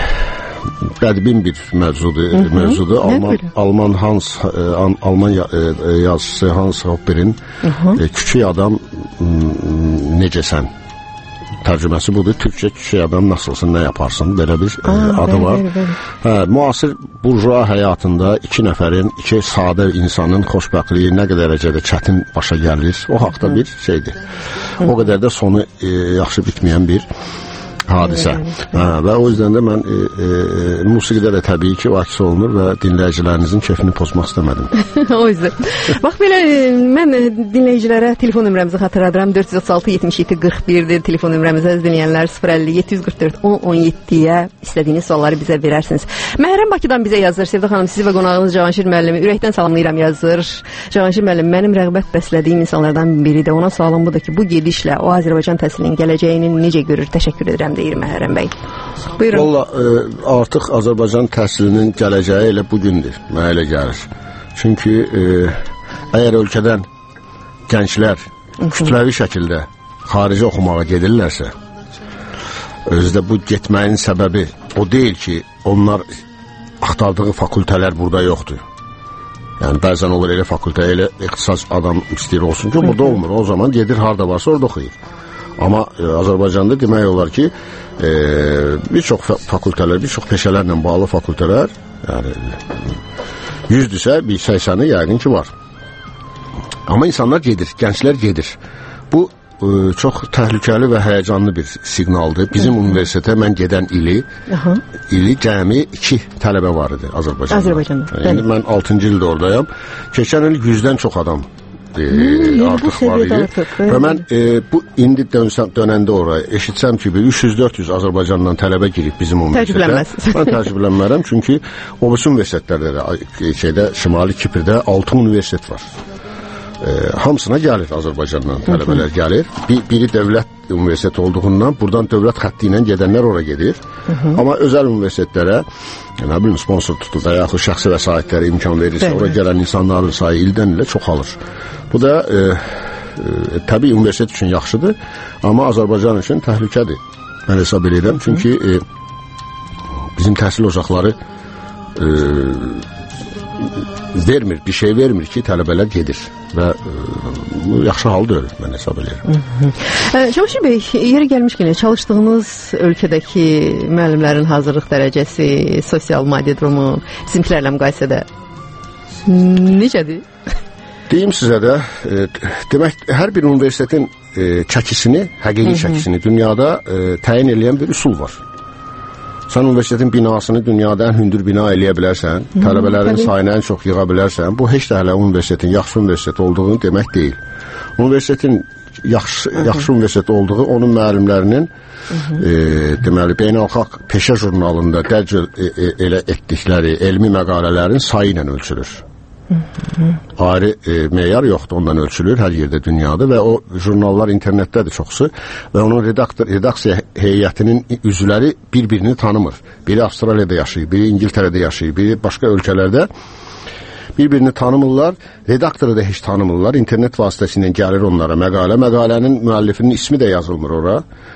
qədbin bir mövzudur. Hı -hı. mövzudur. Alman, Alman Hans e, Alman e, yazıcısı Hans Hopper'in e, Küçük Adam necəsən tərcüməsi budur. Türkçə küçük adam nasılsın, nə yaparsın? Belə bir Aa, e, adı bəli, var. Bəli, bəli. Hə, müasir burjua həyatında iki nəfərin, iki sadə insanın xoşbəxtliyi nə qədər dərəcədə çətin başa gəlir. O haqda bir şeydir. O qədər də sonu e, yaxşı bitməyən bir hadisə. Hə, və o yüzden də mən e, e, musiqidə də təbii ki o əks olunur və dinləyicilərinizin keyfini pozmaq istəmədim. O yüzden. Bax belə mən dinləyicilərə telefon nömrəmizi xatırladıram. dörd yüz otuz altı yetmiş yeddi qırx birdir telefon nömrəmizə dinləyənlər. sıfır əlli yeddi yüz qırx dörd on on yeddiyə istədiyiniz sualları bizə verərsiniz. Məhrəm Bakıdan bizə yazır. Sevda xanım, sizi və qonağınız Cavanşir müəllimi ürəkdən salamlayıram yazır. Cavanşir müəllim, mənim rəğbət bəslədiyim insanlardan biridir. Ona sualım budur ki, bu gedişlə o Azərbaycan təhsilinin gələcəyini necə görür? Təşəkkür edirəm deyir Məhrəm bəy. Buyurun. Valla e, artıq Azərbaycan təhsilinin gələcəyi elə bugündür. Mənə elə gəlir. Çünki e, əgər ölkədən gənclər kütləvi şəkildə xarici oxumağa gedirlərsə, özdə bu getməyin səbəbi o deyil ki, onlar axtardığı fakültələr burada yoxdur. Yəni bəzən olur elə fakültə, elə ixtisas adam istəyir olsun ki, burada olmur. O zaman gedir harda varsa orada oxuyur. Amma e, Azərbaycanda demək olar ki, e, bir çox fakültələr, bir çox peşələrlə bağlı fakültələr, yəni yüzdürsə, bir səksəni yəqin ki var. Amma insanlar gedir, gənclər gedir. Bu e, çox təhlükəli və həyəcanlı bir siqnaldır. Bizim Hı -hı. universitetə mən gedən ili, Aha. ili cəmi iki tələbə var idi Azərbaycanda. Azərbaycanda. Yəni mən altıncı ildə oradayam. Keçən il yüzdən çox adam E, hmm, artıq var idi. Artıq, və mən e, bu indi dönsəm, dönəndə oraya eşitsəm ki, üç yüz dörd yüz Azərbaycandan tələbə girib bizim universitetə. Mən təcrübələnmərəm, çünki o bütün universitetlərdə də, şeydə, Şimali Kiprdə altı universitet var. E, hamısına gəlir Azərbaycandan tələbələr gəlir. Bir, biri dövlət universiteti olduğundan buradan dövlət xətti ilə gedənlər ora gedir. Hı -hı. Amma özəl universitetlərə nə bilim sponsor tutulur da yaxud şəxsi vəsaitlərə imkan verirsə, ora gələn insanların sayı ildən ilə çoxalır. Bu da e, e, təbii universitet üçün yaxşıdır, amma Azərbaycan üçün təhlükədir. Mən hesab edirəm, çünki e, bizim təhsil ocaqları e, vermir, bir şey vermir ki, tələbələr gedir və e, bu yaxşı hal deyil, mən hesab edirəm. Cavanşir bəy, yeri gəlmişkən, çalışdığınız ölkədəki müəllimlərin hazırlıq dərəcəsi, sosial maddi durumu, bizimkilərlə müqayisədə necədir? Deyim sizə də, e, demək, hər bir universitetin e, çəkisini, həqiqi çəkisini dünyada e, təyin edən bir üsul var. Sən universitetin binasını dünyada ən hündür bina eləyə bilərsən, Hı -hı, tələbələrin sayını ən çox yığa bilərsən, bu heç də hələ universitetin yaxşı universitet olduğunu demək deyil. Universitetin yaxşı, yaxşı universitet olduğu onun müəllimlərinin e, deməli, beynəlxalq peşə jurnalında dərc e, e, elə etdikləri elmi məqalələrin sayı ilə ölçülür. Ayrı e, meyar yoxdur, ondan ölçülür hər yerdə dünyada və o jurnallar internetdədir çoxsu və onun redaktor, redaksiya heyətinin üzvləri bir-birini tanımır. Biri Avstraliyada yaşayır, biri İngiltərədə yaşayır, biri başqa ölkələrdə bir-birini tanımırlar, redaktoru da heç tanımırlar, internet vasitəsilə gəlir onlara məqalə, məqalənin müəllifinin ismi də yazılmır ora,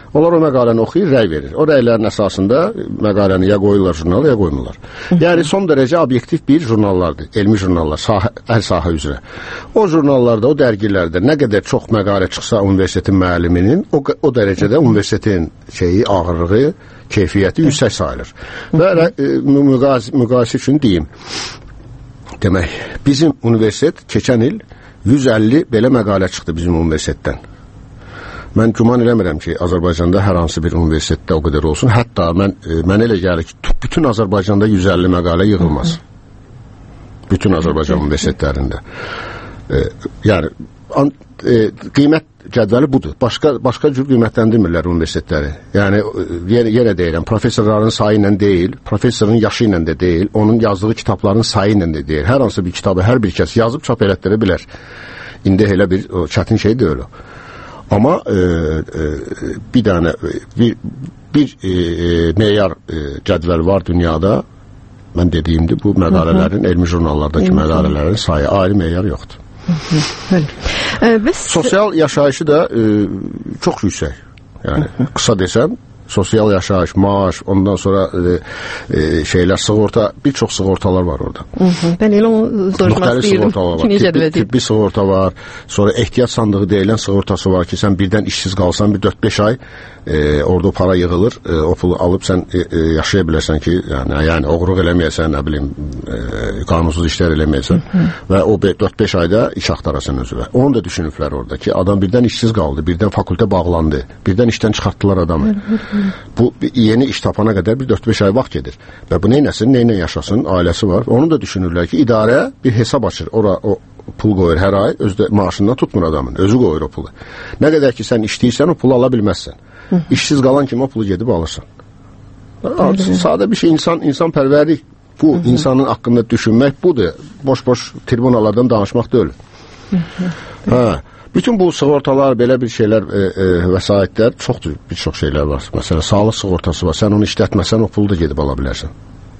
Onlar o məqaləni oxuyur, rəy verir. O rəylərin əsasında məqaləni ya qoyurlar jurnala, ya qoymurlar. Yəni son dərəcə obyektiv bir jurnallardır, elmi jurnallar, sahə, hər sahə üzrə. O jurnallarda, o dərgilərdə nə qədər çox məqalə çıxsa universitetin müəlliminin, o, o dərəcədə universitetin şeyi, ağırlığı, keyfiyyəti yüksək sayılır. Və e, müqayisə, müqayisə üçün deyim, demək, bizim universitet keçən il yüz əlli belə məqalə çıxdı bizim universitetdən. Mən güman eləmirəm ki, Azərbaycanda hər hansı bir universitetdə o qədər olsun. Hətta mən, e, mən elə gəlir ki, bütün Azərbaycanda yüz əlli məqalə yığılmaz. Bütün Azərbaycan universitetlərində. E, yəni, an, e, qiymət cədvəli budur. Başqa, başqa cür qiymətləndirmirlər universitetləri. Yəni, yenə, yenə deyirəm, professorların sayı ilə deyil, professorun yaşı ilə də deyil, onun yazdığı kitabların sayı ilə də deyil. Hər hansı bir kitabı hər bir kəs yazıb çap elətdirə bilər. İndi elə bir o, çətin şey deyil o. Amma e, e, bir dənə bir, bir e, meyar e, cədvəl var dünyada. Mən dediyimdir, bu məqalələrin, elmi jurnallardakı məqalələrin sayı, ayrı meyar yoxdur. Bəs... Sosial yaşayışı da e, çox yüksək. Yəni, qısa desəm, sosial yaşayış, maaş, ondan sonra e, e, şeylər, sığorta, bir çox sığortalar var orada. Ben elə onu soruşmaq istəyirdim. Tibbi, tibbi sığorta var, sonra ehtiyat sandığı deyilən sığortası var ki, sən birdən işsiz qalsan, bir dörd beş ay e, orada para yığılır, e, o pulu alıb sən e, e, yaşaya bilərsən ki, yəni, yəni oğruq eləməyəsən, nə bilim, e, qanunsuz işlər eləməyəsən və o dörd beş ayda iş axtarasan özü. Onu da düşünüblər orada ki, adam birdən işsiz qaldı, birdən fakültə bağlandı, birdən işdən çıxartdılar adamı. Bu yeni iş tapana qədər bir dörd beş ay vaxt gedir. Və bu neynəsin, neynə yaşasın, ailəsi var. Onu da düşünürlər ki, idarə bir hesab açır. Ora o pul qoyur hər ay, özü də maaşından tutmur adamın. Özü qoyur o pulu. Nə qədər ki sən işləyirsən, o pulu ala bilməzsən. İşsiz qalan kimi o pulu gedib alırsan. Sadə bir şey, insan insan pərvərlik. Bu insanın haqqında düşünmək budur. Boş-boş tribunalardan danışmaq deyil. Hə. Bütün bu sığortalar, belə bir şeylər, e, e, vəsaitlər, çoxdur, bir çox şeylər var. Məsələn, sağlıq sığortası var. Sən onu işlətməsən, o pulu da gedib ala bilərsən.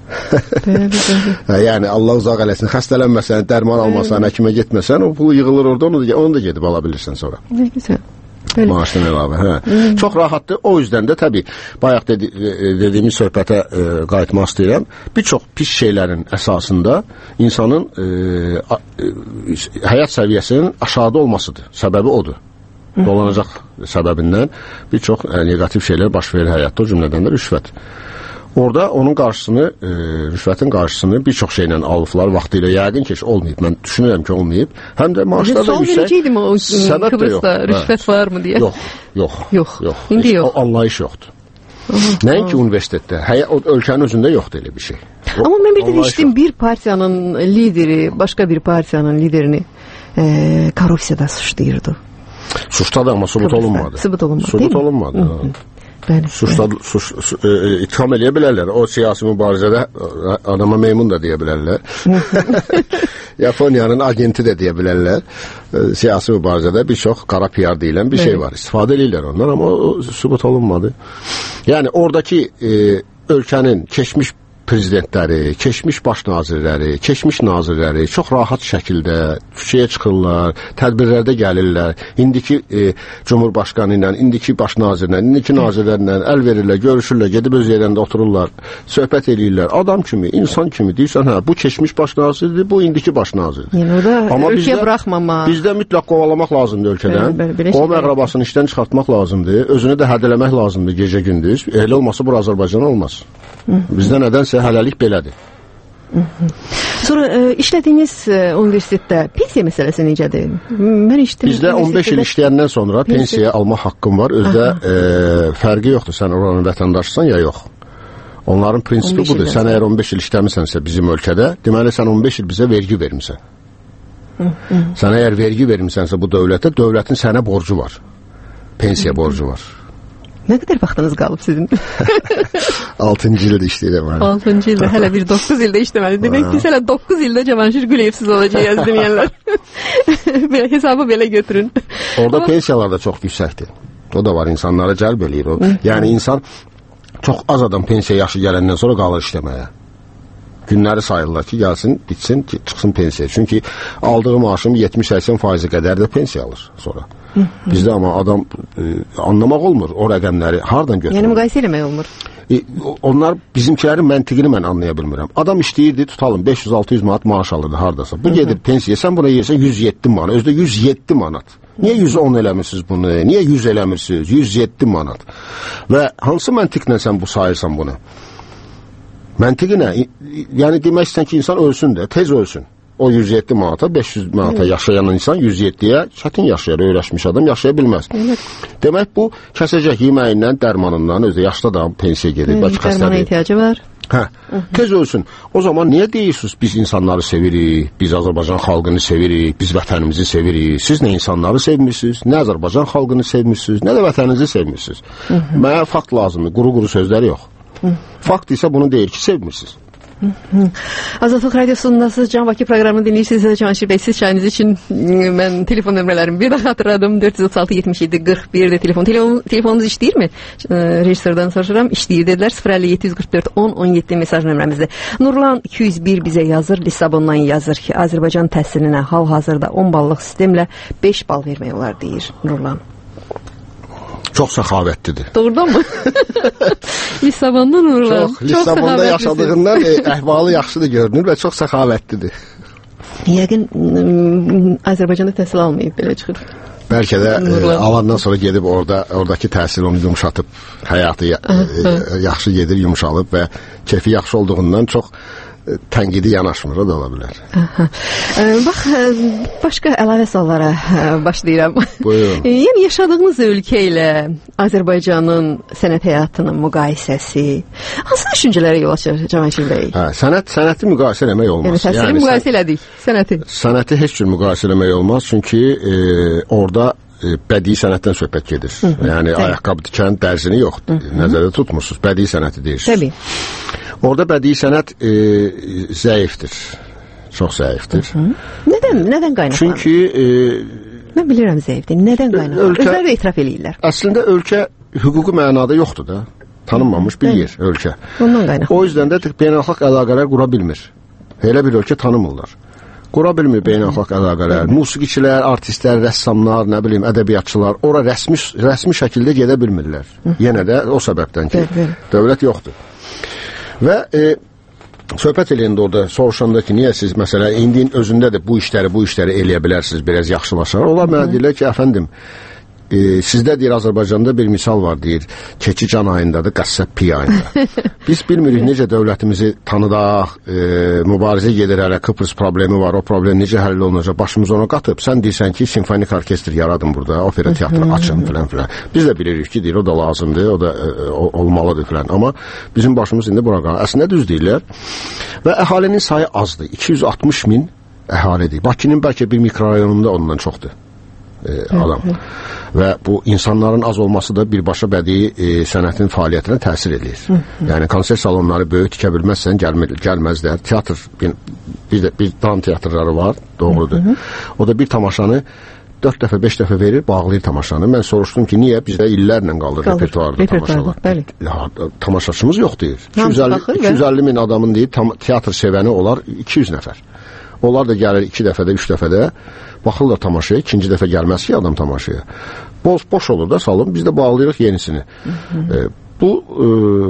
Yəni, Allah uzaq eləsin, xəstələnməsən, dərman almasan, həkimə getməsən, o pulu yığılır orada, onu da, onu da gedib ala bilirsən sonra. Ne güzel. Maaşdan əlavə, hə. Hmm. Çox rahatdır. O yüzdən də təbii, bayaq dedi, dediyimiz söhbətə e, qayıtmaq istəyirəm. Bir çox pis şeylərin əsasında insanın e, a, e, həyat səviyyəsinin aşağıda olmasıdır. Səbəbi odur. Hmm. Dolanacaq səbəbindən bir çox e, negativ şeylər baş verir həyatda, o cümlədən də rüşvət. Orada onun qarşısını, e, rüşvətin qarşısını bir çox şeylə alıblar vaxtilə. Yəqin ki, olmayıb. Mən düşünürəm ki, olmayıb. Həm də maaşlar da yüksək. Verəcəkdim o Kıbrısda rüşvət var mı deyə. Yox, yox. Yox. yox. İndi yox. O anlayış yoxdur. Nəinki universitetdə, həyə, o ölkənin özündə yoxdur elə bir şey. O, Amma mən bir də işdim, bir partiyanın lideri, başqa bir partiyanın liderini e, korrupsiyada suçlayırdı. Suçladı, amma subut olunmadı. Subut olunmadı, subut olunmadı. Suçladı, suç, su, e, itham eləyə bilərlər. O siyasi mübarizədə adama meymun da deyə bilərlər. Yaponiyanın agenti də deyə bilərlər. E, siyasi mübarizədə bir çox qara P R deyilən bir şey var. İstifadə edirlər onlar, amma o, o sübut olunmadı. Yəni, oradakı e, ölkənin keçmiş prezidentləri, keçmiş baş nazirləri, keçmiş nazirləri çox rahat şəkildə küçəyə çıxırlar, tədbirlərdə gəlirlər. İndiki e, Cumhurbaşqanı ilə, indiki baş nazirlə, indiki nazirlərlə əl verirlər, görüşürlər, gedib öz yerlərində otururlar, söhbət edirlər. Adam kimi, insan kimi deyirsən, hə, bu keçmiş baş nazirdir, bu indiki baş nazirdir. Yəni, o da Amma ölkəyə bizdə, buraxmama. Bizdə mütləq qovalamaq lazımdır ölkədən. Bəli, bəli, o məqrabasını işdən çıxartmaq lazımdır, özünü də hədələmək lazımdır gecə-gündüz. Elə olmasa bu Azərbaycan olmaz. Bizdə nədənsə hələlik belədir. Sonra e, işlədiyiniz e, universitetdə pensiya məsələsi necədir? Mən işlədim. Bizdə on beş il işləyəndən sonra pensiya, pensiya almaq haqqım var. Özdə e, fərqi yoxdur, sən oranın vətəndaşsan ya yox. Onların prinsipi budur. Sən əgər on beş il işləmisənsə bizim ölkədə, deməli sən on beş il bizə vergi vermisən. Hı, hı. Sən əgər vergi vermisənsə bu dövlətə, dövlətin sənə borcu var. Pensiya borcu var. Nə qədər vaxtınız qalıb sizin? altıncı ildə işləyirəm. altıncı ildə, hələ bir doqquz ildə işləməli. Demək ki, hələ doqquz ildə Cavanşir Güleyevsiz olacaq, yazdım hesabı belə götürün. Orada Ama... pensiyalar da çox yüksəkdir. O da var, insanlara cəlb eləyir. O. Yəni insan çox az adam pensiya yaşı gələndən sonra qalır işləməyə. Günləri sayırlar ki, gəlsin, bitsin, ki, çıxsın pensiya. Çünki aldığı maaşın yetmiş səksən faizi qədər də pensiya alır sonra. Bizdə amma adam e, anlamaq olmur o rəqəmləri hardan götürür. Yəni müqayisə eləmək olmur. E, onlar bizimkilərin məntiqini mən anlaya bilmirəm. Adam işləyirdi, tutalım beş yüz altı yüz manat maaş alırdı hardasa. Bu gedir pensiya, sən buna yersən yüz yeddi manat. Özdə yüz yeddi manat. Niyə yüz on eləmirsiniz bunu? Niyə yüz eləmirsiniz? yüz yeddi manat. Və hansı məntiqlə sən bu sayırsan bunu? Məntiqi nə? Yəni demək istəyən ki, insan ölsün də, tez ölsün. O yüz yeddi manata, beş yüz manata yaşayan insan yüz yeddiyə çətin yaşayır, öyrəşmiş adam yaşaya bilməz. Evet. Demək bu kəsəcək yeməyindən, dərmanından, özü yaşlı adam pensiya gedir. Evet, dərmana ehtiyacı var. Hə, tez ölsün. O zaman niyə deyirsiniz biz insanları sevirik, biz Azərbaycan xalqını sevirik, biz vətənimizi sevirik. Siz nə insanları sevmirsiniz, nə Azərbaycan xalqını sevmirsiniz, nə də vətəninizi sevmirsiniz. Mənə fakt lazımdır, quru-quru sözlər yox. Hı. Fakt isə bunu deyir ki, sevmirsiniz. Azadlıq Radiosundasınız, Can Bakı proqramını dinləyirsiniz. Canşir bəy, siz çayınız üçün mən telefon nömrələrimi bir daha xatırladım. dörd yüz otuz altı yetmiş yeddi qırx bir də telefon. Telefon telefonunuz işləyirmi? Rejissordan soruşuram. İşləyir dedilər. sıfır əlli yeddi yüz qırx dörd on on yeddi mesaj nömrəmizdir. Nurlan iki yüz bir bizə yazır, Lissabondan yazır ki, Azərbaycan təhsilinə hal-hazırda on ballıq sistemlə beş bal vermək olar deyir Nurlan. Çox səxavətlidir. Doğrudan mı? Lissabondan Nurlan. Çox, Lissabonda yaşadığından e, əhvalı yaxşıdır görünür və çox səxavətlidir. Yəqin Azərbaycanda təhsil almayıb belə çıxır. Bəlkə də e, alandan sonra gedib orada oradakı təhsil onu yumşatıb, həyatı ya, e, yaxşı gedir, yumşalıb və keyfi yaxşı olduğundan çox tənqidi yanaşmır, o da ola bilər. Bax, başqa əlavə suallara başlayıram. Buyurun. Yəni, yaşadığınız ölkə ilə Azərbaycanın sənət həyatının müqayisəsi hansı düşüncələrə yol açır Cavanşir bəy? Hə, sənət, sənəti müqayisə eləmək olmaz. Yəni, təhsili yəni, müqayisə elədik, sənəti. Sənəti heç cür müqayisə eləmək olmaz, çünki e, orada e, bədii sənətdən söhbət gedir. Hı -hı, yəni, təbii. Ayaqqabı dikən dərzini yoxdur. Hı -hı. Nəzərdə tutmursunuz, bədii sənəti deyirsiniz. Təbii. Orada bədii sənət e, zəifdir. Çox zəifdir. Hı -hı. Nədən, nədən qaynaqlanır? Çünki e, mən bilirəm zəifdir. Nədən qaynaqlanır? Özləri də etiraf eləyirlər. Əslində ölkə hüquqi mənada yoxdur da. Tanınmamış bir yer ölkə. Ondan qaynaqlanır. O yüzdən də beynəlxalq əlaqələr qura bilmir. Elə bir ölkə tanımırlar. Qura bilmir beynəlxalq əlaqələr. Musiqiçilər, artistlər, rəssamlar, nə bilim, ədəbiyyatçılar ora rəsmi rəsmi şəkildə gedə bilmirlər. Hı. Yenə də o səbəbdən ki, Hı. dövlət yoxdur. Və e, söhbət eləyəndə orada soruşanda ki, niyə siz məsələn indi özündə də bu işləri, bu işləri eləyə bilərsiniz, biraz yaxşılaşar. Onlar mənə deyirlər ki, əfəndim, e, sizdə deyir Azərbaycanda bir misal var, deyir, keçi can ayındadır, qəssəb piy ayında. Biz bilmirik necə dövlətimizi tanıdaq, e, mübarizə gedir hələ, Kıbrıs problemi var, o problem necə həll olunacaq, başımız ona qatıb, sən deyirsən ki, simfonik orkestr yaradın burada, opera teatrı açın filan filan. Biz də bilirik ki, deyir, o da lazımdır, o da e, o, olmalıdır filan, amma bizim başımız indi bura qalır. Əslində düz deyirlər və əhalinin sayı azdır, iki yüz altmış min əhalidir. Bakının bəlkə bir mikrorayonunda ondan çoxdur. E, adam. Hı -hı. Və bu insanların az olması da birbaşa bədii e, sənətin fəaliyyətinə təsir edir. Hı -hı. Yəni konsert salonları böyük tikə bilməzsən gəlmə, gəlməzlər. Teatr bir, bir, də, bir dram teatrları var, doğrudur. Hı -hı. O da bir tamaşanı dörd dəfə, beş dəfə verir, bağlayır tamaşanı. Mən soruşdum ki, niyə bizdə illərlə qalır repertuarda tamaşalar? Bəli. Ya, tamaşaçımız yox deyir. iki yüz əlli min adamın deyir, tam, teatr sevəni olar iki yüz nəfər. Onlar da gəlir iki dəfədə, üç dəfədə, baxırlar tamaşaya, ikinci dəfə gəlməz ki, adam tamaşaya. Boş, boş olur da salon, biz də bağlayırıq yenisini. Hı -hı. E, bu, e,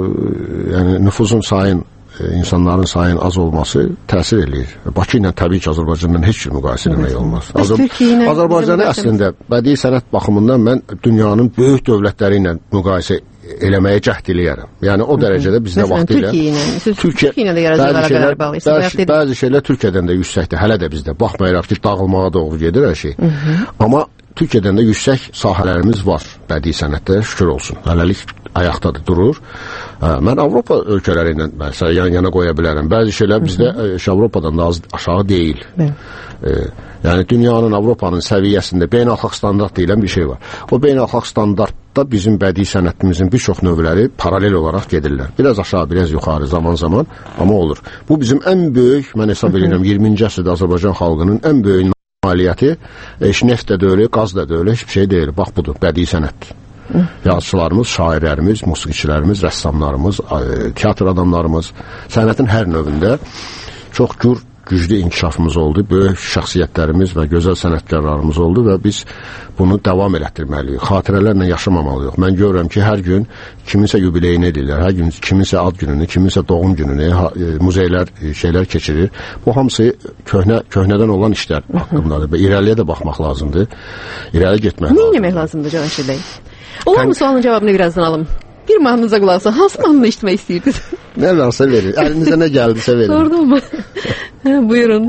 yəni nüfuzun sayın, e, insanların sayın az olması təsir eləyir. Bakı ilə təbii ki, Azərbaycandan heç bir müqayisə eləmək olmaz. Azər Azərbaycanı əslində bədii sənət baxımından mən dünyanın böyük dövlətləri ilə müqayisə eləməyə cəhd eləyərəm. Yəni o dərəcədə bizdə vaxtı ilə Türkiyə ilə də yaradıcı əlaqələr bağlıyıq. Bəzi, bəzi şeylər Türkiyədən də yüksəkdir. Hələ də bizdə baxmayaraq ki, dağılmağa doğru gedir hər şey. Hı -hı. Amma Türkiyədən də yüksək sahələrimiz var bədii sənətdə, şükür olsun. Hələlik ayaqdadır, durur. Hə, mən Avropa ölkələri ilə məsələn yan yana qoya bilərəm. Bəzi şeylər bizdə Hı -hı. Avropadan da az aşağı deyil. Hı -hı. E, yəni dünyanın, Avropanın səviyyəsində beynəlxalq standart deyilən bir şey var. O beynəlxalq standartda bizim bədii sənətimizin bir çox növləri paralel olaraq gedirlər. Biraz aşağı, biraz yuxarı zaman zaman, amma olur. Bu bizim ən böyük, mən hesab edirəm iyirminci əsrdə Azərbaycan xalqının ən böyük nailiyyəti, e, neft də deyil, qaz da deyil, heç bir şey deyil. Bax budur, bədii sənətdir. Yazıçılarımız, şairlərimiz, musiqiçilərimiz, rəssamlarımız, teatr adamlarımız sənətin hər növündə çox gür, güclü inkişafımız oldu, böyük şəxsiyyətlərimiz və gözəl sənətkarlarımız oldu və biz bunu davam elətdirməliyik. Xatirələrlə yaşamamalıyıq. Mən görürəm ki, hər gün kiminsə yubileyini edirlər, hər gün kiminsə ad gününü, kiminsə doğum gününü, muzeylər, şeylər keçirir. Bu hamısı köhnə, köhnədən olan işlər haqqındadır və irəliyə də baxmaq lazımdır. İrəli getmək lazımdır. Nə etmək lazımdır Cavanşir bəy? Olar mı sualın cavabını birazdan alım? Bir mahnınıza qulaq asın. Hansı mahnını eşitmək istəyirdiniz? Nə varsa verin. Əlinizə nə gəldisə verin. Sordum mu? Buyurun.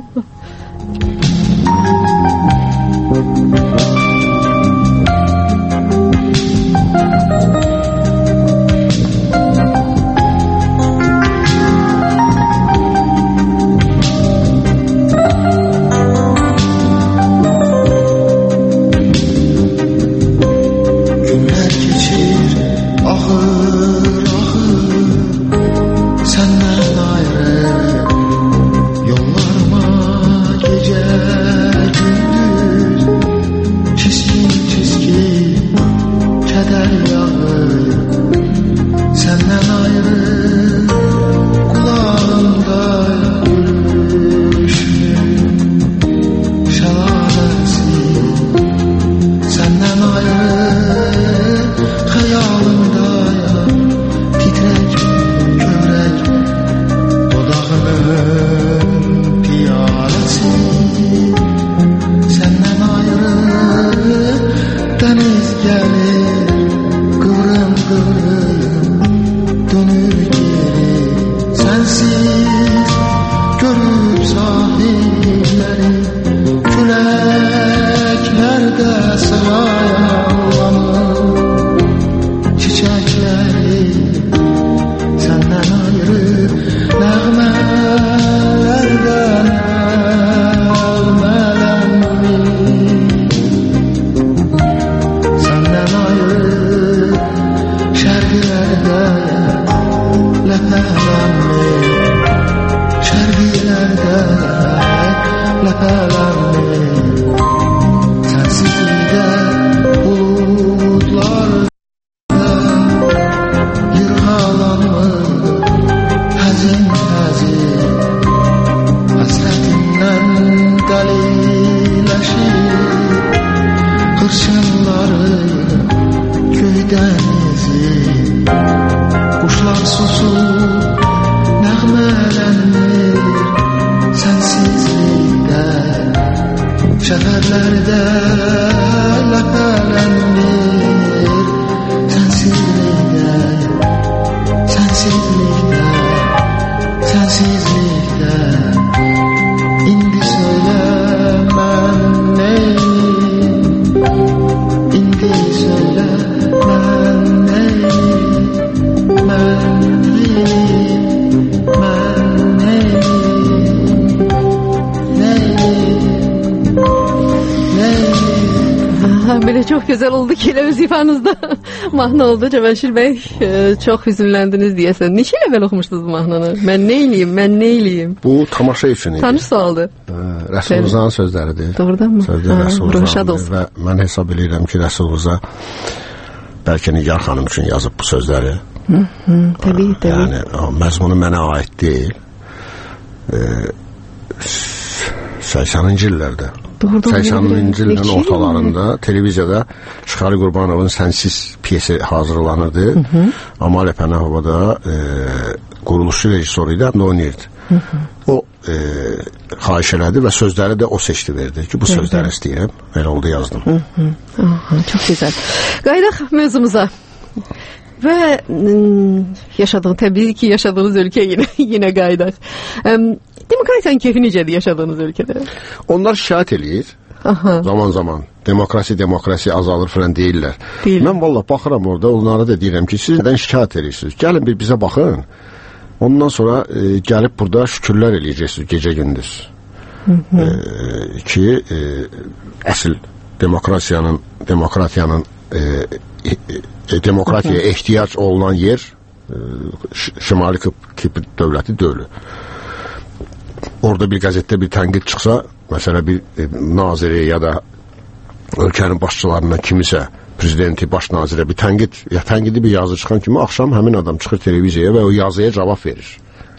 Çok güzel oldu ki öz ifanızda mahnı oldu Cavanşir Bey. E, çok hüzünlendiniz diyesen. Niçin evvel okumuştunuz bu mahnını? Ben neyliyim, ben neyliyim? Bu tamaşa üçün idi. Tanış sualdı. Rəsul Rıza'nın sözləridir. Doğrudan mı? Sözlər Rəsul Rıza'ndır və mən hesab edirəm ki, Rəsul Rıza bəlkə Nigar xanım üçün yazıb bu sözləri. Hı hı, təbii, təbii. Yəni, məzmunu mənə aid deyil. E, səksəninci illərdə. səksəninci illərin ortalarında televiziyada Şıxarı Qurbanovun Sənsiz piyesi hazırlanırdı. Hı -hı. Amal Əpənəhova da e, quruluşçu rejissoru ilə oynayırdı. Hı -hı. O e, xahiş elədi və sözləri də o seçdi verdi ki, bu evet, sözləri evet. istəyirəm. Elə oldu yazdım. Hı -hı. Aha, çok güzel. Qaydaq mövzumuza. Və yaşadığınız, təbii ki, yaşadığınız ölkə yine, yine qaydaq. Demokrasiyanın keyfi necədir yaşadığınız ölkədə? Onlar şikayət eləyir. Aha. Zaman zaman demokrasi demokrasi azalır falan deyirlər. Deyil. Mən valla baxıram orada, onlara da deyirəm ki, siz nədən şikayət edirsiniz? Gəlin bir bizə baxın. Ondan sonra e, gəlib burada şükürlər eləyəcəksiniz gecə gündüz. Hı -hı. E, ki e, əsl demokrasiyanın demokratiyanın e, e, demokratiyaya ehtiyac olunan yer e, Şimali Kipr dövləti dövlü. Orada bir qəzetdə bir tənqid çıxsa, məsələ bir e, naziri ya da ölkənin başçılarından kimisə, prezidenti, baş nazirə bir tənqid, ya tənqidi bir yazı çıxan kimi axşam həmin adam çıxır televiziyaya və o yazıya cavab verir.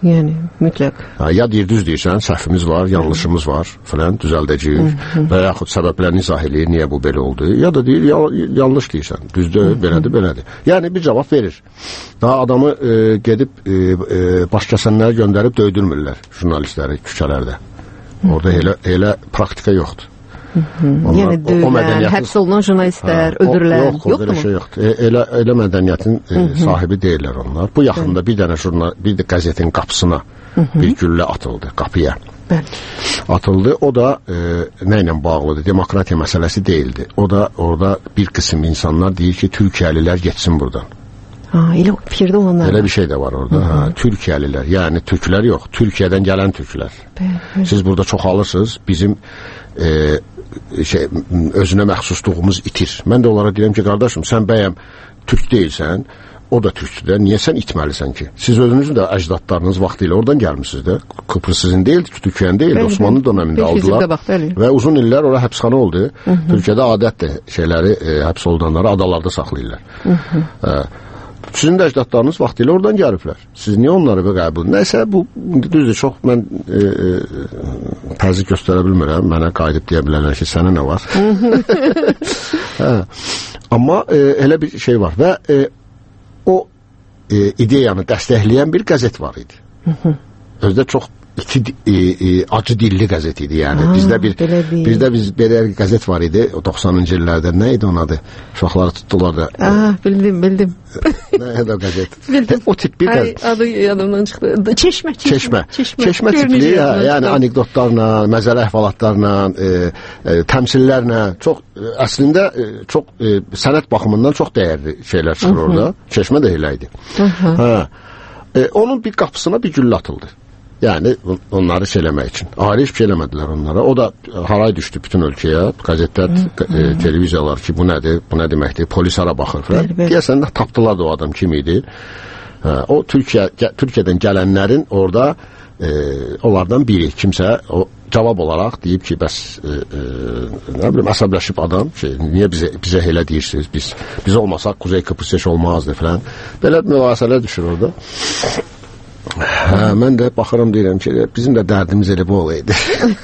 Yəni, mütləq. Ha, ya deyir, düz deyirsən, səhvimiz var, yanlışımız var, filan, düzəldəcəyik və yaxud səbəblərini izah eləyir, niyə bu belə oldu. Ya da deyir, ya, yanlış deyirsən, düzdür, belədir, belədir. Yəni, bir cavab verir. Daha adamı e, gedib e, e, başkəsənləri göndərib döydürmürlər jurnalistləri küçələrdə. Orada elə, elə praktika yoxdur. Onlar, yəni döyülən, həbs olunan jurnalistlər, öldürülən, yoxdur mu? Yox, elə şey yoxdur. E, elə, elə mədəniyyətin e, sahibi deyirlər onlar. Bu yaxında bir dənə jurnal, bir də qəzetin qapısına bir güllə atıldı, qapıya. Bəli. Atıldı, o da e, nə ilə bağlıdır, demokratiya məsələsi deyildi. O da orada bir qism insanlar deyir ki, Türkiyəlilər getsin buradan. Ha, elə fikirdə olanlar. Elə bir şey də var orada. Ha, Türkiyəlilər, yəni türklər yox, Türkiyədən gələn türklər. Bəli. Siz burada çoxalırsınız, bizim e, şey, özünə məxsusluğumuz itir. Mən də onlara deyirəm ki, qardaşım, sən bəyəm türk deyilsən, o da türkdür, niyə sən itməlisən ki? Siz özünüzün də əcdadlarınız vaxtı ilə oradan gəlmişsiniz də. Kıbrıs sizin deyildi, Türkiyənin deyildi, Osmanlı dönəmində aldılar. Bax, və uzun illər ora həbsxana oldu. Hı -hı. Türkiyədə adətdir şeyləri, e, həbs olunanları adalarda saxlayırlar. Hı -hı. E, Sizin də əcdadlarınız vaxtilə oradan gəliblər. Siz niyə onları qəbul? Nəysə, bu düzdür, çox mən e, e, təzyiq göstərə bilmirəm. Mənə qayıdıb deyə bilərlər ki, sənə nə var? Hə. Amma e, elə bir şey var və e, o e, ideyanı dəstəkləyən bir qəzet var idi. Özdə çox iki e, e, acı dilli qəzet idi, yəni. Aa, bizdə bir bizdə biz belə bir qəzet var idi, o doxsanıncı illərdə. Nə idi onun adı? Uşaqları tutdular da. Aa, bildim, bildim. Nə idi o qəzet? Bildim. O tip bir qəzet. Ay, adı yadımdan çıxdı. Çeşmə, çeşmə. Çeşmə, çeşmə tipli, hə, yəni anekdotlarla, məzəli əhvalatlarla, e, e, təmsillərlə, çox e, əslində e, çox e, sənət baxımından çox dəyərli şeylər çıxır orada. Çeşmə də elə idi. Hə. E, onun bir qapısına bir güllə atıldı. Yəni onları şeyləmək üçün. Ayrı hiçbir şey eləmədilər onlara. O da haray düşdü bütün ölkəyə. Qəzetlər, e, televiziyalar ki, bu nədir, bu nə deməkdir, polis hara baxır falan. Deyəsən də tapdılar da o adam kim idi. Hə, o Türkiyə, Türkiyədən gələnlərin orada e, onlardan biri, kimsə o cavab olaraq deyib ki, bəs e, e, nə bilim, əsəbləşib adam, şey, niyə bizə, bizə elə deyirsiniz, biz, biz olmasaq Kuzey Kıbrıs heç olmazdı falan. Belə mübahisələr düşür orada. Hə, mən də baxıram deyirəm ki, bizim də dərdimiz elə bu olaydı.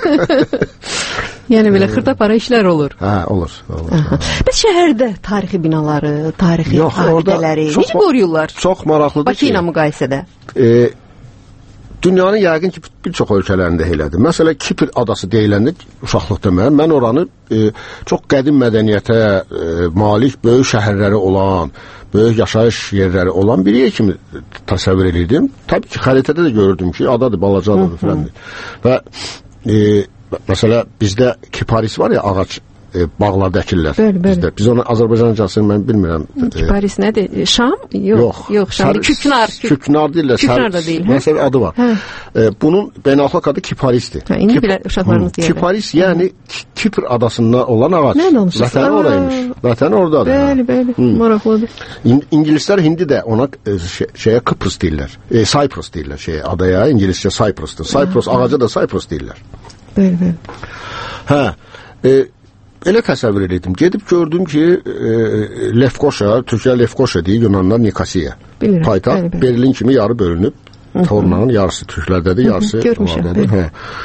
Yəni belə xırda-para işlər olur. Hə, olur. olur. Bəs şəhərdə tarixi binaları, tarixi Yox, abidələri necə qoruyurlar? Çox maraqlıdır Bakı ki, ilə müqayisədə. E, dünyanın yəqin ki, bir çox ölkələrində elədir. Məsələn, Kipr adası deyiləndə uşaqlıqda mən, mən oranı e, çox qədim mədəniyyətə e, malik böyük şəhərləri olan, böyük yaşayış yerləri olan bir yer kimi təsəvvür edirdim. Təbii ki, xəritədə də görürdüm ki, adadır, balacadır falan. Və e, məsələ bizdə kiparis var ya, ağac e, bağlarda əkirlər. Bəli, bəli. Bizdə. Biz onu Azərbaycancasını mən bilmirəm. Kiparis e, nədir? Şam? Yox, yox, yox şam. Sar, küknar. Küknar deyirlər. Küknar da deyil. Məsələ adı var. E, bunun beynəlxalq adı kiparisdir. Hə, indi belə uşaqlarımız deyirlər. Kiparis yəni Kipr adasında olan ağac. Vətəni oraymış. Vətəni oradadır. Bəli, bəli. Maraqlıdır. İn İngilislər indi də ona e, şey, şeyə Kıbrıs deyirlər. E, Cyprus deyirlər şeyə, adaya. İngiliscə Cyprus'dur. Cyprus ağaca da Cyprus deyirlər. Bəli, bəli. Hə. E, elə təsəvvür edirdim. Gedib gördüm ki, e, Lefkoşa, Türkiyə Lefkoşa deyir, Yunanlar Nikasiya. Paytaxt Berlin kimi yarı bölünüb. Tornağın yarısı Türklərdədir, yarısı onlardadır. Hə.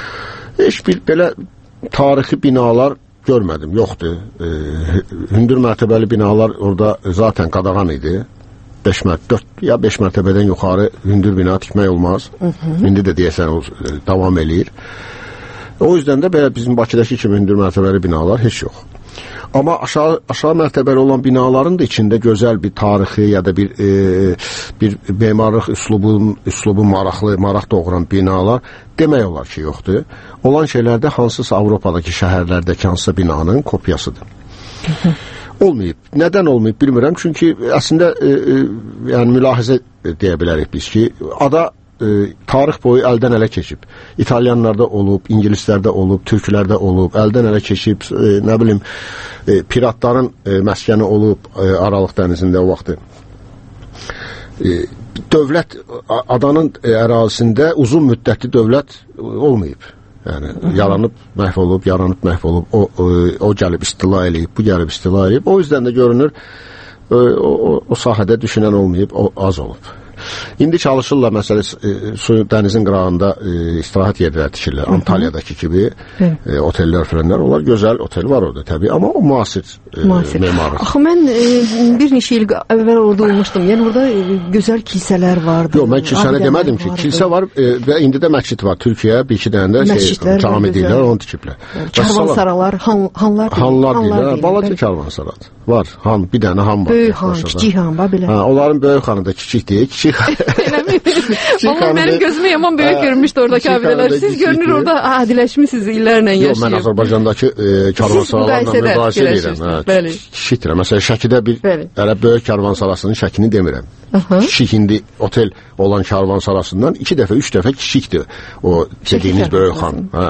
Heç bir belə tarixi binalar görmədim, yoxdur. E, hündür mərtəbəli binalar orada zaten qadağan idi. beş mərtəbə, dörd ya beş mərtəbədən yuxarı hündür bina tikmək olmaz. Hı -hı. İndi də deyəsən o e, davam eləyir. O yüzden də belə bizim Bakıdakı kimi hündür mərtəbəli binalar heç yox. Amma aşağı aşağı mərtəbəli olan binaların da içində gözəl bir tarixi ya da bir e, bir memarlıq üslubu üslubu maraqlı, maraq doğuran binalar demək olar ki, yoxdur. Olan şeylərdə hansısa Avropadakı şəhərlərdəki hansısa binanın kopyasıdır. Olmayıb. Nədən olmayıb bilmirəm. Çünki əslində e, e, yəni mülahizə deyə bilərik biz ki, ada e, tarix boyu əldən ələ keçib. İtalyanlarda olub, İngilislərdə olub, Türklərdə olub, əldən ələ keçib, e, nə bilim, e, piratların e, məskəni olub e, Aralıq dənizində o vaxtı. E, dövlət, adanın e, ərazisində uzun müddətli dövlət olmayıb. Yəni yaranıb, məhv olub, yaranıb, məhv olub, o, o, o gəlib istila eləyib, bu gəlib istila eləyib. O yüzden də görünür, o, o, o sahədə düşünən olmayıb, o az olub. İndi çalışırlar, məsələ e, su dənizin qırağında e, istirahət yerləri tikirlər. Antalyadakı kimi e, otellər filanlar, onlar gözəl otel var orada təbii, amma o müasir e, memarlıq. Axı mən e, bir neçə il əvvəl orada olmuşdum. Yəni orada e, gözəl kilsələr vardı. Yox, mən kilsəni demədim ki, kilsə var e, və indi də məscid var. Türkiyə bir iki dənə də şey, cami deyirlər, onu tikiblər. Karvansaralar, han, hanlar deyirlər. Hanlar deyirlər, balaca karvansaralar. Var, han, bir dənə han var. Böyük han, kiçik han, var belə. Ha, onların böyük hanı da kiçik deyil, kiçik han. Amma mənim gözümə yaman böyük görünmüşdü oradakı abilələr. Siz görünür orada adiləşmisiniz, illərlə yaşayıb. Yox, mən Azərbaycandakı e, karvansaralarla müqayisə edirəm. Bəli. Kiçikdir. Məsələn, Şəkidə bir elə böyük karvansarasının şəklini demirəm. Kiçik indi otel olan karvansarasından iki dəfə, üç dəfə kiçikdir o dediyiniz böyük han. Hə.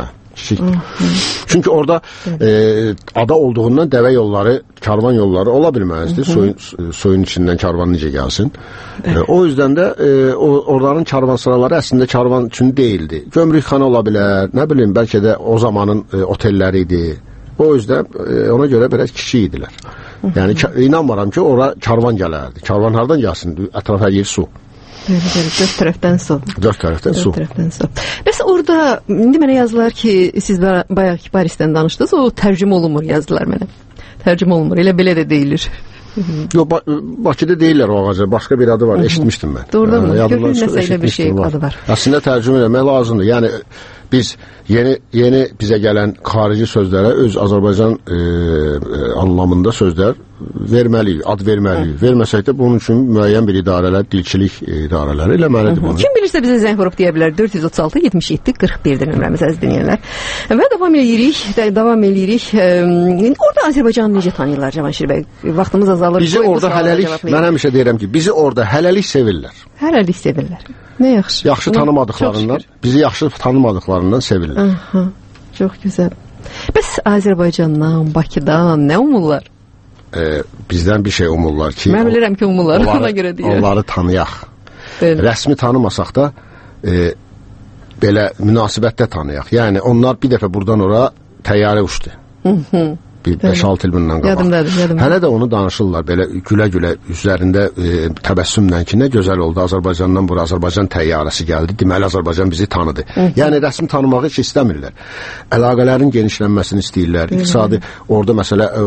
Çünki orada e, ada olduğundan dəvə yolları, karvan yolları ola bilməzdir. Suyun, suyun içindən karvan necə gəlsin. E, o yüzdən də e, o, oraların karvansaraları əslində karvan üçün deyildi. Gömrükxana ola bilər, nə bilim, bəlkə də o zamanın e, otelləri idi. O yüzdən e, ona görə biraz kiçik idilər. Yəni inanmıram ki, ora karvan gələrdi. Karvan hardan gəlsin? Ətraf hər yer su. Dörd tərəfdən su. Dörd tərəfdən su. Dörd tərəfdən su. Bəs orada, indi mənə yazdılar ki, siz bayaq ki, Parisdən danışdınız, o tərcümə olunmur yazdılar mənə. Tərcümə olunmur, elə belə də deyilir. Yox, ba Bakıda deyirlər o ağaca, başqa bir adı var, eşitmişdim mən. Doğrudan mı? Görün nəsə elə bir şey adı var. Əslində tərcümə eləmək lazımdır. Yəni, biz yeni yeni bizə gələn xarici sözlərə öz Azərbaycan e, e, anlamında sözlər verməliyik, ad verməliyik. Verməsək də bunun üçün müəyyən bir idarələr, dilçilik idarələri eləməlidir bunu. Kim bilirsə bizə zəng vurub deyə bilər. dörd yüz otuz altı yetmiş yeddi qırx birdir nömrəmiz, əziz dinləyənlər. Və davam edirik, davam edirik. Orada Azərbaycanı necə tanıyırlar Cavanşir bəy? Vaxtımız azalır. Bizi orada hələlik, mən həmişə deyirəm ki, bizi orada hələlik sevirlər. Hələlik sevirlər. Nə yaxşı. Yaxşı tanımadıqlarından, bizi yaxşı tanımadıqlarından sevirlər. Aha, çox gözəl. Bəs Azərbaycandan, Bakıdan nə umurlar? Ee, bizdən bir şey umurlar ki, mən bilirəm ki, umurlar, onları, ona görə deyirəm. Onları tanıyaq. Bəli. Rəsmi tanımasaq da e, belə münasibətdə tanıyaq. Yəni onlar bir dəfə buradan ora təyyarə uçdu. Hı -hı. Bir beş altı il bundan qabaq. Yadımdadır, yadımdadır. Hələ də onu danışırlar, belə gülə-gülə üzlərində e, təbəssümlə ki, nə gözəl oldu, Azərbaycandan bura Azərbaycan təyyarəsi gəldi, deməli Azərbaycan bizi tanıdı. Hı -hı. Yəni rəsmi tanımağı heç istəmirlər. Əlaqələrin genişlənməsini istəyirlər. İqtisadi, orada məsələ e,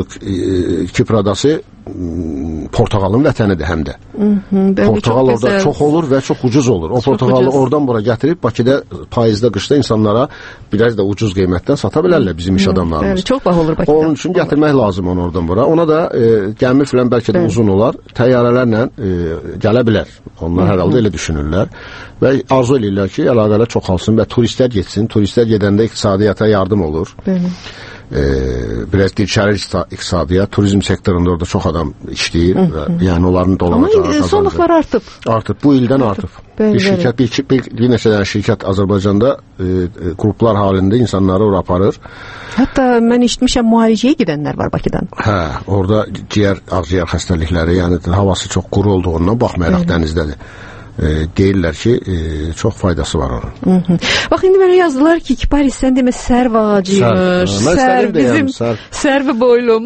e, Kipr adası portağalın vətənidir həm də. Hı -hı, portağal orada gözəl. Çox olur və çox ucuz olur. O çok portağalı ucuz. Oradan bura gətirib Bakıda payızda, qışda insanlara biraz da ucuz qiymətdən sata bilərlər bizim iş adamlarımız. Bəli, çox baha olur Bakıda. Onun üçün gətirmək lazım onu oradan bura. Ona da e, gəmi filan bəlkə də Bəli. Uzun olar. Təyyarələrlə e, gələ bilər. Onlar hər halda elə düşünürlər. Və arzu edirlər ki, əlaqələr çoxalsın və turistlər getsin. Turistlər gedəndə iqtisadiyyata yardım olur. Bəli. E, biraz dirçəlir iqtisadiyyat, turizm sektorunda orada çox adam işləyir. Hı -hı. Və, yəni onların dolanacağı kazancı. Amma sonluqlar artıb. Artıb. Bu ildən artıb. Bəli, bir şirkət, bir, bir, bir neçə dənə şirkət Azərbaycanda e, e, qruplar halində insanları ora aparır. Hətta mən eşitmişəm, müalicəyə gedənlər var Bakıdan. Hə, orada ciyər, ağciyər xəstəlikləri, yəni havası çox quru olduğundan baxmayaraq dənizdədir. E, deyirlər ki, e, çox faydası var onun. Hı -hı. Bax, indi mənə yazdılar ki, ki Parisdən demə sərv ağacıymış. Sərv, sərv bizim sərvi boylum.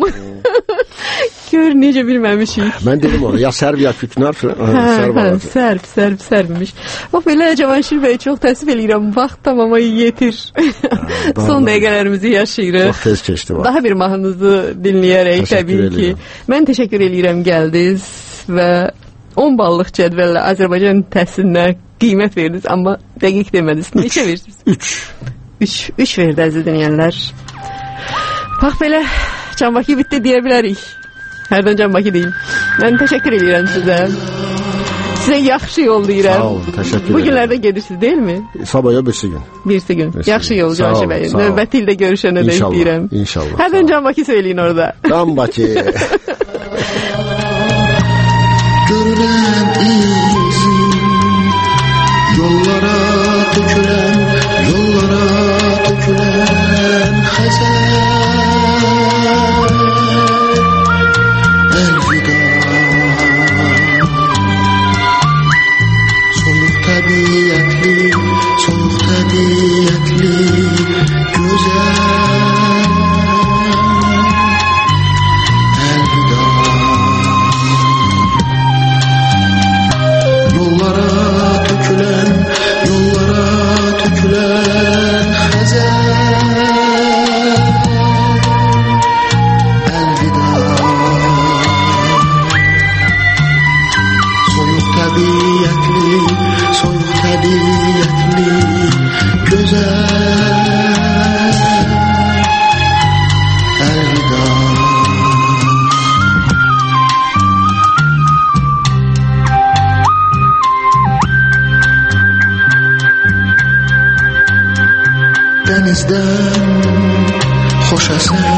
Gör, necə bilməmişik. Mən dedim onu, ya sərv ya küknar, sərv ağacı. Sərv, sərv, sərvmiş. Bax, belə Cavanşir bəy, çox təəssüf edirəm, vaxt tamama yetir. Son dəqiqələrimizi yaşayırıq. Çox tez keçdi var. Daha bir mahnınızı dinləyərək, təbii ki. Mən təşəkkür edirəm, gəldiniz və on ballıq cədvəllə Azərbaycan təhsilinə qiymət verdiniz, amma dəqiq demədiniz. Neçə verirsiniz? Üç. Üç. Üç verdi, əziz dinləyənlər. Bax, belə Can Bakı bitdi deyə bilərik. Hərdən Can Bakı deyim. Mən təşəkkür edirəm sizə. Sizə yaxşı yol deyirəm. Sağ olun, təşəkkür edirəm. Bu günlərdə gedirsiniz, deyil mi? Sabah ya birisi gün. Birisi gün. Birisi yaxşı yol Cavanşir bəy. Növbəti ildə görüşənə də deyirəm. İnşallah. Hərdən Can Bakı söyləyin orada. Can Bakı. Görülen izin, yollara dökülen, yollara dökülen Xəzər. Elvida, soğuk təbiətli, soğuk təbiətli, gözəl. Elvida. bizdən xoş əsər